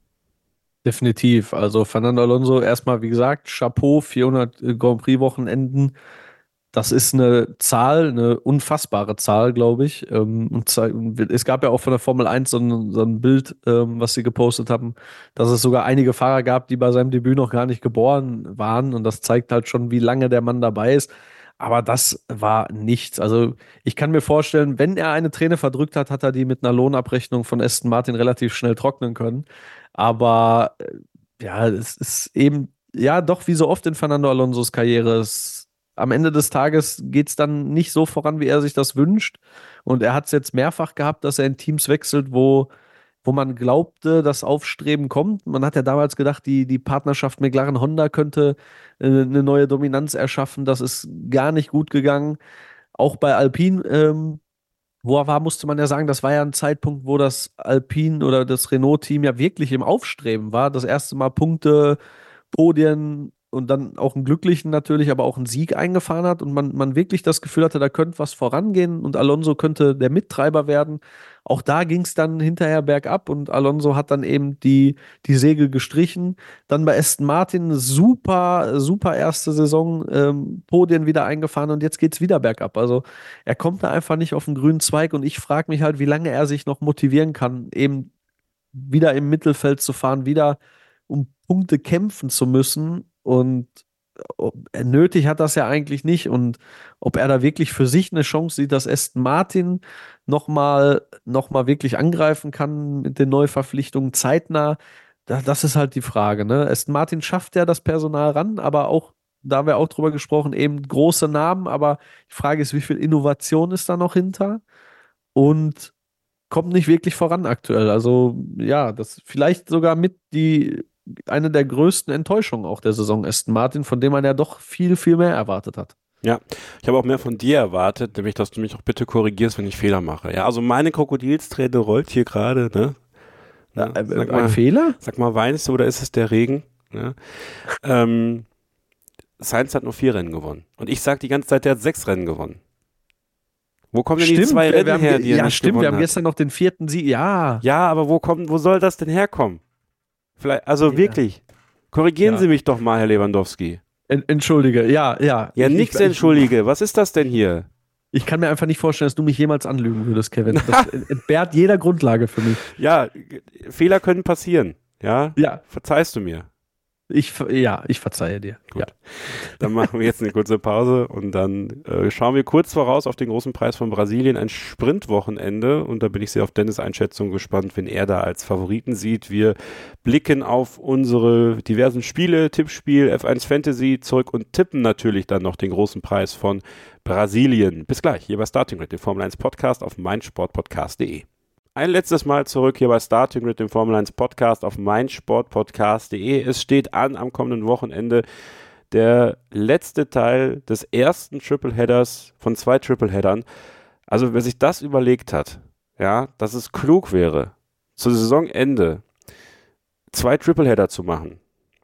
Definitiv. Also Fernando Alonso erstmal, wie gesagt, Chapeau, vierhundert Grand Prix Wochenenden. Das ist eine Zahl, eine unfassbare Zahl, glaube ich. Ähm, und es gab ja auch von der Formel eins so ein, so ein Bild, ähm, was sie gepostet haben, dass es sogar einige Fahrer gab, die bei seinem Debüt noch gar nicht geboren waren. Und das zeigt halt schon, wie lange der Mann dabei ist. Aber das war nichts. Also ich kann mir vorstellen, wenn er eine Träne verdrückt hat, hat er die mit einer Lohnabrechnung von Aston Martin relativ schnell trocknen können. Aber äh, ja, es ist eben, ja, doch wie so oft in Fernando Alonsos Karriere, es am Ende des Tages geht es dann nicht so voran, wie er sich das wünscht. Und er hat es jetzt mehrfach gehabt, dass er in Teams wechselt, wo, wo man glaubte, dass Aufstreben kommt. Man hat ja damals gedacht, die, die Partnerschaft McLaren-Honda könnte äh, eine neue Dominanz erschaffen. Das ist gar nicht gut gegangen. Auch bei Alpine, ähm, wo er war, musste man ja sagen, das war ja ein Zeitpunkt, wo das Alpine oder das Renault-Team ja wirklich im Aufstreben war. Das erste Mal Punkte, Podien und dann auch einen glücklichen natürlich, aber auch einen Sieg eingefahren hat und man, man wirklich das Gefühl hatte, da könnte was vorangehen und Alonso könnte der Mittreiber werden. Auch da ging es dann hinterher bergab und Alonso hat dann eben die, die Segel gestrichen. Dann bei Aston Martin super, super erste Saison, ähm, Podien wieder eingefahren und jetzt geht es wieder bergab. Also er kommt da einfach nicht auf den grünen Zweig und ich frage mich halt, wie lange er sich noch motivieren kann, eben wieder im Mittelfeld zu fahren, wieder um Punkte kämpfen zu müssen. Und nötig hat das ja eigentlich nicht. Und ob er da wirklich für sich eine Chance sieht, dass Aston Martin nochmal noch mal wirklich angreifen kann mit den Neuverpflichtungen zeitnah, da, das ist halt die Frage, ne? Aston Martin schafft ja das Personal ran, aber auch, da haben wir auch drüber gesprochen, eben große Namen, aber die Frage ist, wie viel Innovation ist da noch hinter? Und kommt nicht wirklich voran aktuell. Also, ja, das vielleicht sogar mit die eine der größten Enttäuschungen auch der Saison Aston Martin, von dem man ja doch viel, viel mehr erwartet hat. Ja, ich habe auch mehr von dir erwartet, nämlich, dass du mich auch bitte korrigierst, wenn ich Fehler mache. Ja, also meine Krokodilsträne rollt hier gerade, ne? Ja, Ja, äh, sag ein mal, Fehler? Sag mal, weinst du oder ist es der Regen? Ja. ähm, Sainz hat nur vier Rennen gewonnen. Und ich sage die ganze Zeit, der hat sechs Rennen gewonnen. Wo kommen denn die zwei wir, Rennen wir haben, her, die er ja, nicht stimmt, gewonnen wir haben hat? gestern noch den vierten Sieg. Ja. Ja, aber wo kommt, wo soll das denn herkommen? Vielleicht, also Ja. wirklich. Korrigieren Ja. Sie mich doch mal, Herr Lewandowski. En, entschuldige, ja, ja. Ja, Ich- nichts ich, entschuldige. Was ist das denn hier? Ich, ich kann mir einfach nicht vorstellen, dass du mich jemals anlügen würdest, Kevin. Das entbehrt jeder Grundlage für mich. Ja, g- Fehler können passieren. Ja, Ja, verzeihst du mir. ich, ver- ja, ich verzeihe dir. Gut. Ja. Dann machen wir jetzt eine kurze Pause und dann äh, schauen wir kurz voraus auf den großen Preis von Brasilien, ein Sprintwochenende, und da bin ich sehr auf Dennis' Einschätzung gespannt, wen er da als Favoriten sieht. Wir blicken auf unsere diversen Spiele, Tippspiel, F eins Fantasy zurück und tippen natürlich dann noch den großen Preis von Brasilien. Bis gleich, hier bei Starting Grid, dem Formel eins Podcast auf meinsportpodcast punkt de. Ein letztes Mal zurück hier bei Starting Grid, dem Formel eins Podcast auf meinsportpodcast punkt de. Es steht an am kommenden Wochenende der letzte Teil des ersten Tripleheaders von zwei Tripleheadern. Also wer sich das überlegt hat, ja, dass es klug wäre, zu Saisonende zwei Tripleheader zu machen.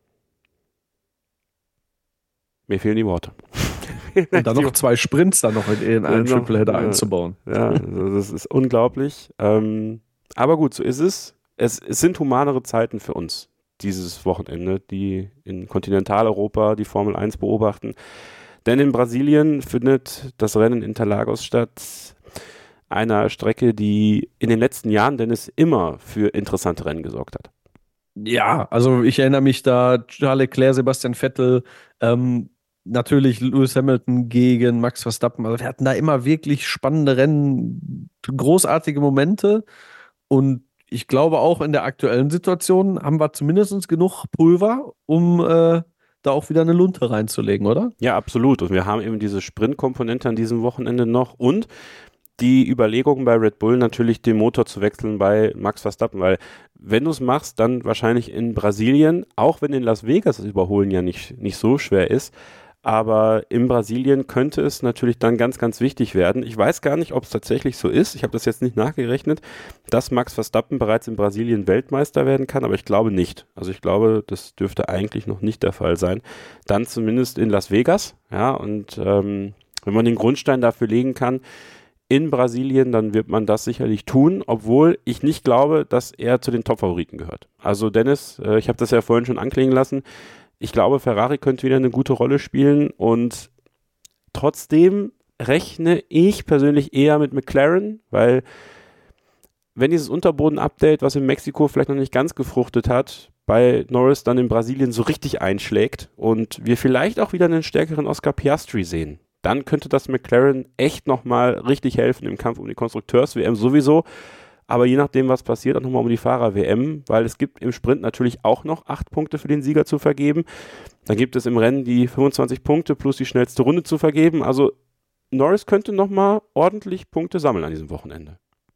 Mir fehlen die Worte. Und dann noch zwei Sprints dann noch in, in einen Ja, noch, Tripleheader ja. einzubauen. Ja, also das ist unglaublich. Ähm, aber gut, so ist es. es. Es sind humanere Zeiten für uns, dieses Wochenende, die in Kontinentaleuropa die Formel eins beobachten. Denn in Brasilien findet das Rennen in Interlagos statt, einer Strecke, die in den letzten Jahren, denn es immer für interessante Rennen gesorgt hat. Ja, also ich erinnere mich da, Charles Leclerc, Sebastian Vettel, ähm, natürlich Lewis Hamilton gegen Max Verstappen. Also wir hatten da immer wirklich spannende Rennen, großartige Momente. Und ich glaube auch in der aktuellen Situation haben wir zumindest genug Pulver, um äh, da auch wieder eine Lunte reinzulegen, oder? Ja, absolut. Und wir haben eben diese Sprintkomponente an diesem Wochenende noch und die Überlegung bei Red Bull natürlich den Motor zu wechseln bei Max Verstappen, weil wenn du es machst, dann wahrscheinlich in Brasilien, auch wenn in Las Vegas das Überholen ja nicht, nicht so schwer ist, aber in Brasilien könnte es natürlich dann ganz, ganz wichtig werden. Ich weiß gar nicht, ob es tatsächlich so ist, ich habe das jetzt nicht nachgerechnet, dass Max Verstappen bereits in Brasilien Weltmeister werden kann, aber ich glaube nicht. Also ich glaube, das dürfte eigentlich noch nicht der Fall sein. Dann zumindest in Las Vegas, ja, und ähm, wenn man den Grundstein dafür legen kann, in Brasilien, dann wird man das sicherlich tun, obwohl ich nicht glaube, dass er zu den Top-Favoriten gehört. Also Dennis, äh, ich habe das ja vorhin schon anklingen lassen, ich glaube, Ferrari könnte wieder eine gute Rolle spielen und trotzdem rechne ich persönlich eher mit McLaren, weil wenn dieses Unterboden-Update, was in Mexiko vielleicht noch nicht ganz gefruchtet hat, bei Norris dann in Brasilien so richtig einschlägt und wir vielleicht auch wieder einen stärkeren Oscar Piastri sehen, dann könnte das McLaren echt nochmal richtig helfen im Kampf um die Konstrukteurs-W M sowieso, aber je nachdem, was passiert, auch nochmal um die Fahrer-W M, weil es gibt im Sprint natürlich auch noch acht Punkte für den Sieger zu vergeben. Dann gibt es im Rennen die fünfundzwanzig Punkte plus die schnellste Runde zu vergeben. Also Norris könnte nochmal ordentlich Punkte sammeln an diesem Wochenende.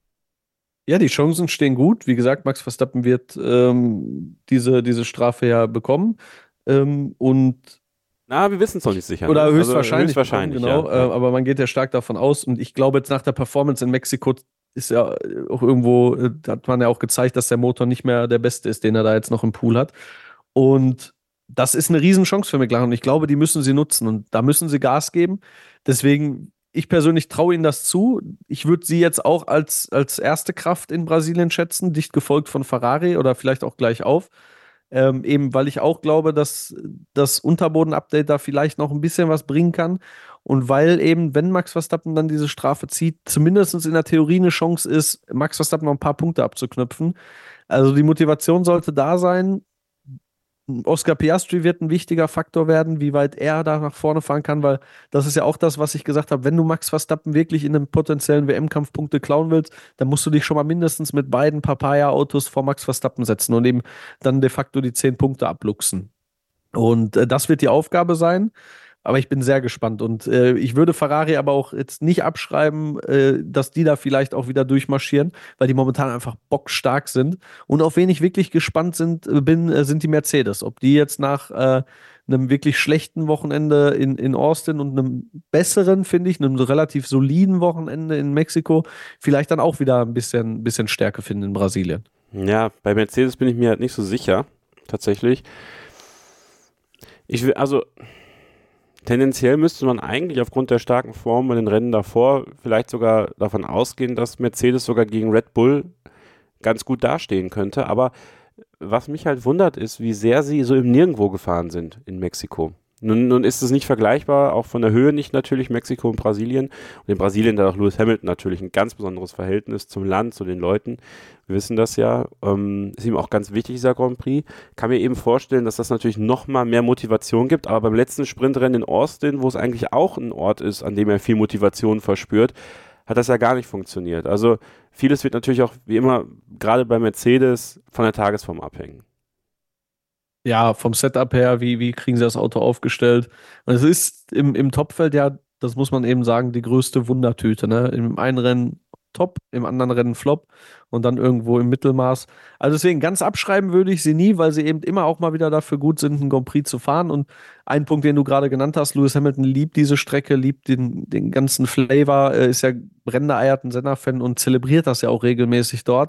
Ja, die Chancen stehen gut. Wie gesagt, Max Verstappen wird ähm, diese, diese Strafe ja bekommen. Ähm, und Na, wir wissen es noch nicht sicher. Oder ne? Also höchstwahrscheinlich. höchstwahrscheinlich, genau. ja. Äh, aber man geht ja stark davon aus. Und ich glaube, jetzt nach der Performance in Mexiko ist ja auch irgendwo, äh, hat man ja auch gezeigt, dass der Motor nicht mehr der beste ist, den er da jetzt noch im Pool hat. Und das ist eine Riesenchance für McLaren. Und ich glaube, die müssen sie nutzen. Und da müssen sie Gas geben. Deswegen, ich persönlich traue ihnen das zu. Ich würde sie jetzt auch als, als erste Kraft in Brasilien schätzen, dicht gefolgt von Ferrari oder vielleicht auch gleich auf. Ähm, eben weil ich auch glaube, dass das Unterboden-Update da vielleicht noch ein bisschen was bringen kann. Und weil eben, wenn Max Verstappen dann diese Strafe zieht, zumindest in der Theorie eine Chance ist, Max Verstappen noch ein paar Punkte abzuknüpfen. Also die Motivation sollte da sein. Oscar Piastri wird ein wichtiger Faktor werden, wie weit er da nach vorne fahren kann, weil das ist ja auch das, was ich gesagt habe, wenn du Max Verstappen wirklich in einem potenziellen W M-Kampf Punkte klauen willst, dann musst du dich schon mal mindestens mit beiden Papaya-Autos vor Max Verstappen setzen und eben dann de facto die zehn Punkte abluchsen. Und äh, das wird die Aufgabe sein. Aber ich bin sehr gespannt und äh, ich würde Ferrari aber auch jetzt nicht abschreiben, äh, dass die da vielleicht auch wieder durchmarschieren, weil die momentan einfach bockstark sind. Und auf wen ich wirklich gespannt sind, äh, bin, äh, sind die Mercedes. Ob die jetzt nach äh, einem wirklich schlechten Wochenende in, in Austin und einem besseren, finde ich, einem relativ soliden Wochenende in Mexiko, vielleicht dann auch wieder ein bisschen, bisschen Stärke finden in Brasilien. Ja, bei Mercedes bin ich mir halt nicht so sicher, tatsächlich. Ich will, also tendenziell müsste man eigentlich aufgrund der starken Form in den Rennen davor vielleicht sogar davon ausgehen, dass Mercedes sogar gegen Red Bull ganz gut dastehen könnte. Aber was mich halt wundert, ist, wie sehr sie so im Nirgendwo gefahren sind in Mexiko. Nun, nun ist es nicht vergleichbar, auch von der Höhe nicht natürlich, Mexiko und Brasilien. Und in Brasilien hat auch Lewis Hamilton natürlich ein ganz besonderes Verhältnis zum Land, zu den Leuten. Wir wissen das ja. Ähm, ist ihm auch ganz wichtig, dieser Grand Prix. Kann mir eben vorstellen, dass das natürlich nochmal mehr Motivation gibt. Aber beim letzten Sprintrennen in Austin, wo es eigentlich auch ein Ort ist, an dem er viel Motivation verspürt, hat das ja gar nicht funktioniert. Also vieles wird natürlich auch, wie immer, gerade bei Mercedes von der Tagesform abhängen. Ja, vom Setup her, wie, wie kriegen sie das Auto aufgestellt? Und es ist im, im Topfeld ja, das muss man eben sagen, die größte Wundertüte. Ne? Im einen Rennen top, im anderen Rennen flop und dann irgendwo im Mittelmaß. Also deswegen ganz abschreiben würde ich sie nie, weil sie eben immer auch mal wieder dafür gut sind, einen Grand Prix zu fahren. Und ein Punkt, den du gerade genannt hast, Lewis Hamilton liebt diese Strecke, liebt den, den ganzen Flavor, äh, ist ja brennender Ayrton Senna-Fan und zelebriert das ja auch regelmäßig dort.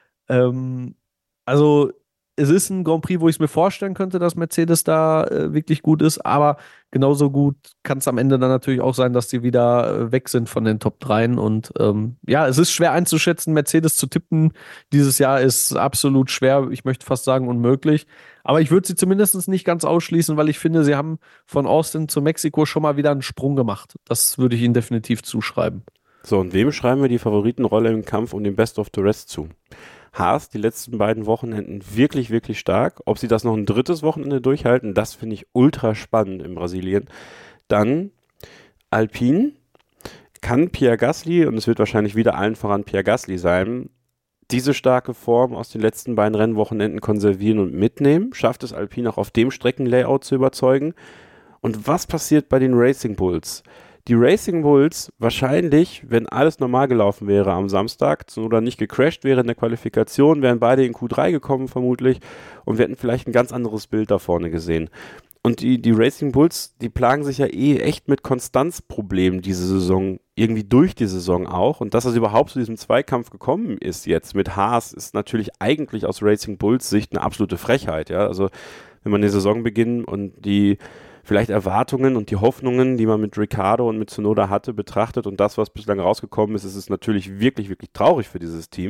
Ähm, also es ist ein Grand Prix, wo ich es mir vorstellen könnte, dass Mercedes da äh, wirklich gut ist, aber genauso gut kann es am Ende dann natürlich auch sein, dass die wieder äh, weg sind von den Top drei. Und ähm, ja, es ist schwer einzuschätzen, Mercedes zu tippen. Dieses Jahr ist absolut schwer, ich möchte fast sagen unmöglich. Aber ich würde sie zumindest nicht ganz ausschließen, weil ich finde, sie haben von Austin zu Mexiko schon mal wieder einen Sprung gemacht. Das würde ich ihnen definitiv zuschreiben. So, und wem schreiben wir die Favoritenrolle im Kampf um den Best of the Rest zu? Haas, die letzten beiden Wochenenden wirklich, wirklich stark. Ob sie das noch ein drittes Wochenende durchhalten, das finde ich ultra spannend in Brasilien. Dann Alpine, kann Pierre Gasly, und es wird wahrscheinlich wieder allen voran Pierre Gasly sein, diese starke Form aus den letzten beiden Rennwochenenden konservieren und mitnehmen? Schafft es Alpine auch auf dem Streckenlayout zu überzeugen? Und was passiert bei den Racing Bulls? Die Racing Bulls wahrscheinlich, wenn alles normal gelaufen wäre am Samstag oder nicht gecrashed wäre in der Qualifikation, wären beide in Q drei gekommen vermutlich und wir hätten vielleicht ein ganz anderes Bild da vorne gesehen. Und die, die Racing Bulls, die plagen sich ja eh echt mit Konstanzproblemen diese Saison, irgendwie durch die Saison auch. Und dass es überhaupt zu diesem Zweikampf gekommen ist jetzt mit Haas, ist natürlich eigentlich aus Racing Bulls Sicht eine absolute Frechheit. Ja? Also wenn man die Saison beginnt und die vielleicht Erwartungen und die Hoffnungen, die man mit Ricciardo und mit Tsunoda hatte, betrachtet und das, was bislang rausgekommen ist, ist es natürlich wirklich, wirklich traurig für dieses Team.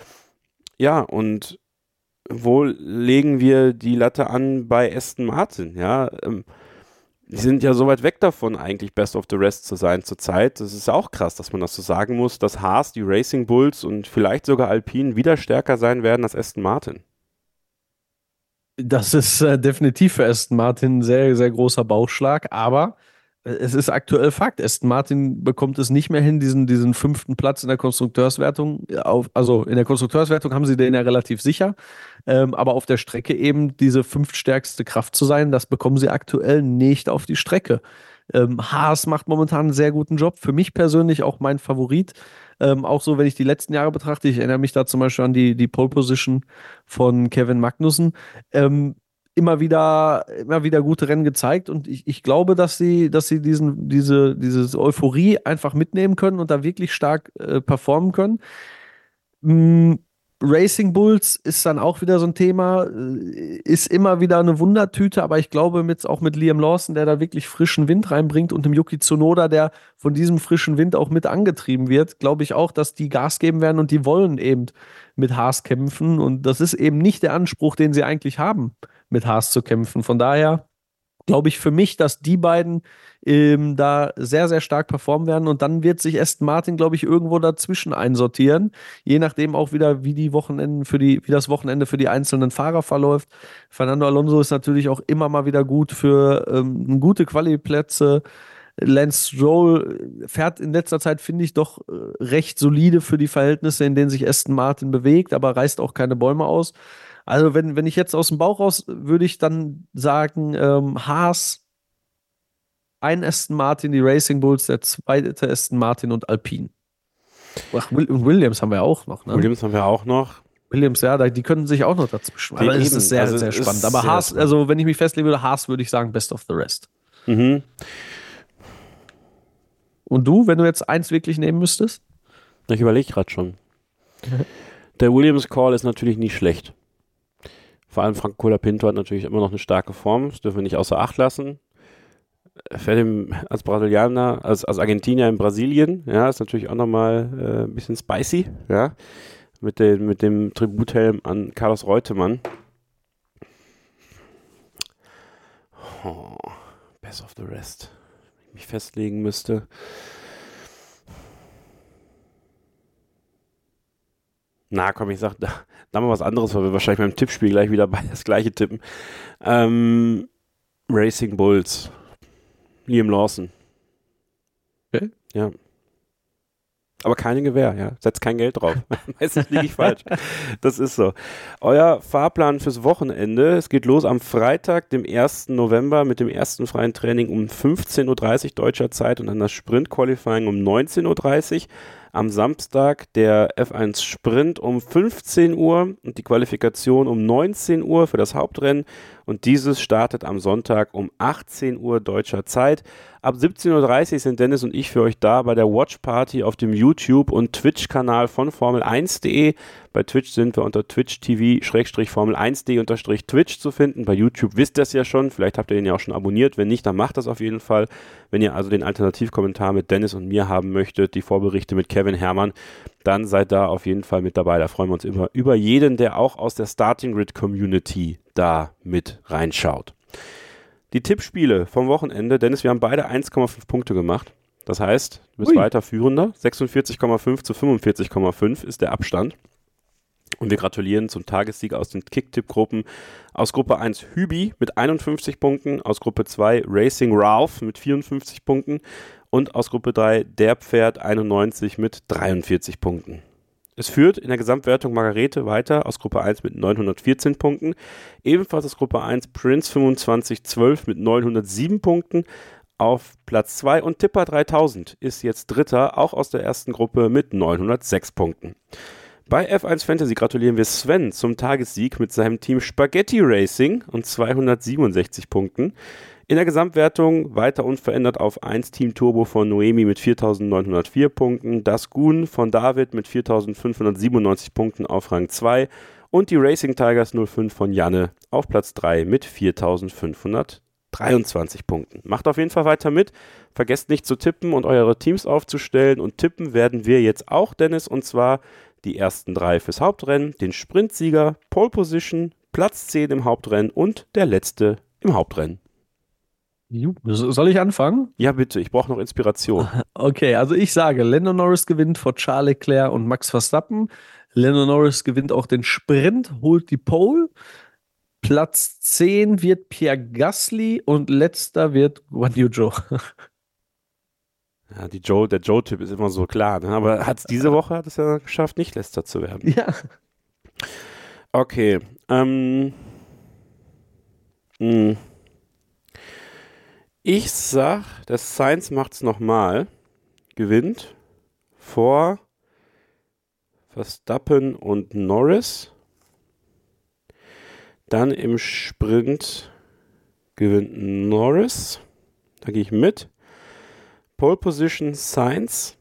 Ja, und wo legen wir die Latte an bei Aston Martin? Ja, ähm, die sind ja so weit weg davon, eigentlich Best of the Rest zu sein zurzeit. Das ist auch krass, dass man das so sagen muss, dass Haas, die Racing Bulls und vielleicht sogar Alpine wieder stärker sein werden als Aston Martin. Das ist äh, definitiv für Aston Martin ein sehr, sehr großer Bauchschlag, aber äh, es ist aktuell Fakt. Aston Martin bekommt es nicht mehr hin, diesen, diesen fünften Platz in der Konstrukteurswertung. Auf, also in der Konstrukteurswertung haben sie den ja relativ sicher, ähm, aber auf der Strecke eben diese fünftstärkste Kraft zu sein, das bekommen sie aktuell nicht auf die Strecke. Ähm, Haas macht momentan einen sehr guten Job. Für mich persönlich auch mein Favorit. Ähm, auch so, wenn ich die letzten Jahre betrachte, ich erinnere mich da zum Beispiel an die, die Pole Position von Kevin Magnussen. Ähm, immer wieder, immer wieder gute Rennen gezeigt und ich, ich glaube, dass sie, dass sie diesen, diese, diese Euphorie einfach mitnehmen können und da wirklich stark äh, performen können. Mm, Racing Bulls ist dann auch wieder so ein Thema, ist immer wieder eine Wundertüte, aber ich glaube mit, auch mit Liam Lawson, der da wirklich frischen Wind reinbringt und dem Yuki Tsunoda, der von diesem frischen Wind auch mit angetrieben wird, glaube ich auch, dass die Gas geben werden und die wollen eben mit Haas kämpfen und das ist eben nicht der Anspruch, den sie eigentlich haben, mit Haas zu kämpfen. Von daher glaube ich für mich, dass die beiden ähm, da sehr, sehr stark performen werden und dann wird sich Aston Martin, glaube ich, irgendwo dazwischen einsortieren, je nachdem auch wieder, wie die Wochenenden für die, wie das Wochenende für die einzelnen Fahrer verläuft. Fernando Alonso ist natürlich auch immer mal wieder gut für ähm, gute Quali-Plätze. Lance Stroll fährt in letzter Zeit, finde ich, doch äh, recht solide für die Verhältnisse, in denen sich Aston Martin bewegt, aber reißt auch keine Bäume aus. Also wenn, wenn ich jetzt aus dem Bauch raus, würde ich dann sagen, ähm, Haas, ein Aston Martin, die Racing Bulls, der zweite Aston Martin und Alpine. Ach, Will, und Williams haben wir auch noch, ne? Williams haben wir auch noch. Williams, ja, da, die können sich auch noch dazwischen. Aber es ist sehr, also sehr spannend. Aber sehr Haas, spannend. also wenn ich mich festlegen würde, Haas würde ich sagen, best of the rest. Mhm. Und du, wenn du jetzt eins wirklich nehmen müsstest? Ich überlege gerade schon. Der Williams-Call ist natürlich nicht schlecht. Vor allem Franco Colapinto hat natürlich immer noch eine starke Form, das dürfen wir nicht außer Acht lassen. Er fährt im, als Brasilianer, als, als Argentinier in Brasilien, ja, ist natürlich auch nochmal äh, ein bisschen spicy, ja, mit, den, mit dem Tributhelm an Carlos Reutemann. Oh, best of the rest. Wenn ich mich festlegen müsste. Na komm, ich sag, da, da mal was anderes, weil wir wahrscheinlich beim Tippspiel gleich wieder bei das gleiche tippen. Ähm, Racing Bulls. Liam Lawson. Okay. Ja. Aber keine Gewehr, ja. Setzt kein Geld drauf. Meistens liege ich falsch. Das ist so. Euer Fahrplan fürs Wochenende. Es geht los am Freitag, dem ersten November, mit dem ersten freien Training um fünfzehn Uhr dreißig deutscher Zeit und dann das Sprint-Qualifying um neunzehn Uhr dreißig. Am Samstag der F eins Sprint um fünfzehn Uhr und die Qualifikation um neunzehn Uhr für das Hauptrennen. Und dieses startet am Sonntag um achtzehn Uhr deutscher Zeit. Ab siebzehn Uhr dreißig sind Dennis und ich für euch da bei der Watch Party auf dem YouTube- und Twitch-Kanal von Formel eins punkt de. Bei Twitch sind wir unter twitch punkt tv Formel eins punkt de Twitch zu finden. Bei YouTube wisst ihr es ja schon. Vielleicht habt ihr den ja auch schon abonniert. Wenn nicht, dann macht das auf jeden Fall. Wenn ihr also den Alternativkommentar mit Dennis und mir haben möchtet, die Vorberichte mit Kevin Herrmann, dann seid da auf jeden Fall mit dabei. Da freuen wir uns immer über jeden, der auch aus der Starting Grid Community da mit reinschaut. Die Tippspiele vom Wochenende. Dennis, wir haben beide eins Komma fünf Punkte gemacht. Das heißt, du bist Ui. weiter Führender. sechsundvierzig Komma fünf zu fünfundvierzig Komma fünf ist der Abstand. Und wir gratulieren zum Tagessieg aus den Kicktipp-Gruppen. Aus Gruppe eins Hübi mit einundfünfzig Punkten, aus Gruppe zwei Racing Ralph mit vierundfünfzig Punkten und aus Gruppe drei Der Pferd einundneunzig mit dreiundvierzig Punkten. Es führt in der Gesamtwertung Margarete weiter aus Gruppe eins mit neunhundertvierzehn Punkten. Ebenfalls aus Gruppe eins Prince fünfundzwanzig zwölf mit neunhundertsieben Punkten. Auf Platz zwei und Tipper dreitausend ist jetzt Dritter, auch aus der ersten Gruppe mit neunhundertsechs Punkten. Bei F eins Fantasy gratulieren wir Sven zum Tagessieg mit seinem Team Spaghetti Racing und zweihundertsiebenundsechzig Punkten. In der Gesamtwertung weiter unverändert auf eins Team Turbo von Noemi mit viertausendneunhundertvier Punkten, das Gun von David mit viertausendfünfhundertsiebenundneunzig Punkten auf Rang zwei und die Racing Tigers null fünf von Janne auf Platz drei mit viertausendfünfhundertdreiundzwanzig Punkten. Macht auf jeden Fall weiter mit, vergesst nicht zu tippen und eure Teams aufzustellen und tippen werden wir jetzt auch, Dennis, und zwar die ersten drei fürs Hauptrennen, den Sprintsieger, Pole Position, Platz zehn im Hauptrennen und der letzte im Hauptrennen. Soll ich anfangen? Ja, bitte, ich brauche noch Inspiration. Okay, also ich sage, Lando Norris gewinnt vor Charles Leclerc und Max Verstappen. Lando Norris gewinnt auch den Sprint, holt die Pole. Platz zehn wird Pierre Gasly und letzter wird Guan Yu Zhou. Ja, die Joe, der Joe-Tipp ist immer so klar, ne? Aber hat's diese Woche hat es ja geschafft, nicht letzter zu werden. Ja. Okay. Ähm, mh. Ich sag, der Sainz macht's nochmal, gewinnt vor Verstappen und Norris. Dann im Sprint gewinnt Norris. Da gehe ich mit. Pole Position Sainz.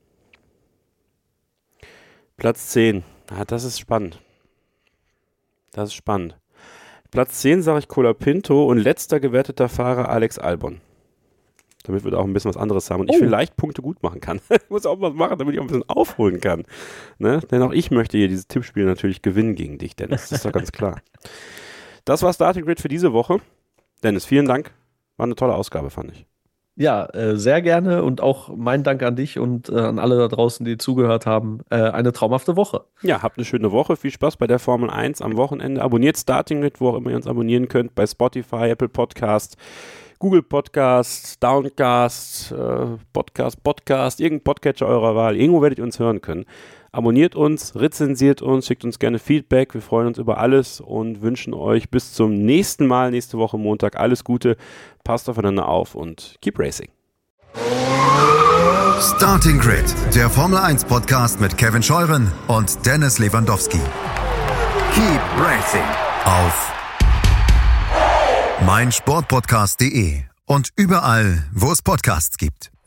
Platz zehn. Ah, das ist spannend. Das ist spannend. Platz zehn sage ich Colapinto und letzter gewerteter Fahrer Alex Albon. Damit wir da auch ein bisschen was anderes haben und ich Oh. vielleicht Punkte gut machen kann. Ich muss auch was machen, damit ich auch ein bisschen aufholen kann. Ne? Denn auch ich möchte hier dieses Tippspiel natürlich gewinnen gegen dich, Dennis. Das ist doch ganz klar. Das war Starting Grid für diese Woche. Dennis, vielen Dank war eine tolle Ausgabe, fand ich. Ja, äh, sehr gerne und auch mein Dank an dich und äh, an alle da draußen, die zugehört haben. Äh, eine traumhafte Woche. Ja, habt eine schöne Woche. Viel Spaß bei der Formel eins am Wochenende. Abonniert Starting Grid, wo auch immer ihr uns abonnieren könnt, bei Spotify, Apple Podcast, Google Podcast, Downcast, äh, Podcast, Podcast, irgendein Podcatcher eurer Wahl. Irgendwo werdet ihr uns hören können. Abonniert uns, rezensiert uns, schickt uns gerne Feedback. Wir freuen uns über alles und wünschen euch bis zum nächsten Mal, nächste Woche Montag, alles Gute. Passt aufeinander auf und keep racing. Starting Grid, der Formel eins Podcast mit Kevin Scheuren und Dennis Lewandowski. Keep racing auf meinsportpodcast punkt de und überall, wo es Podcasts gibt.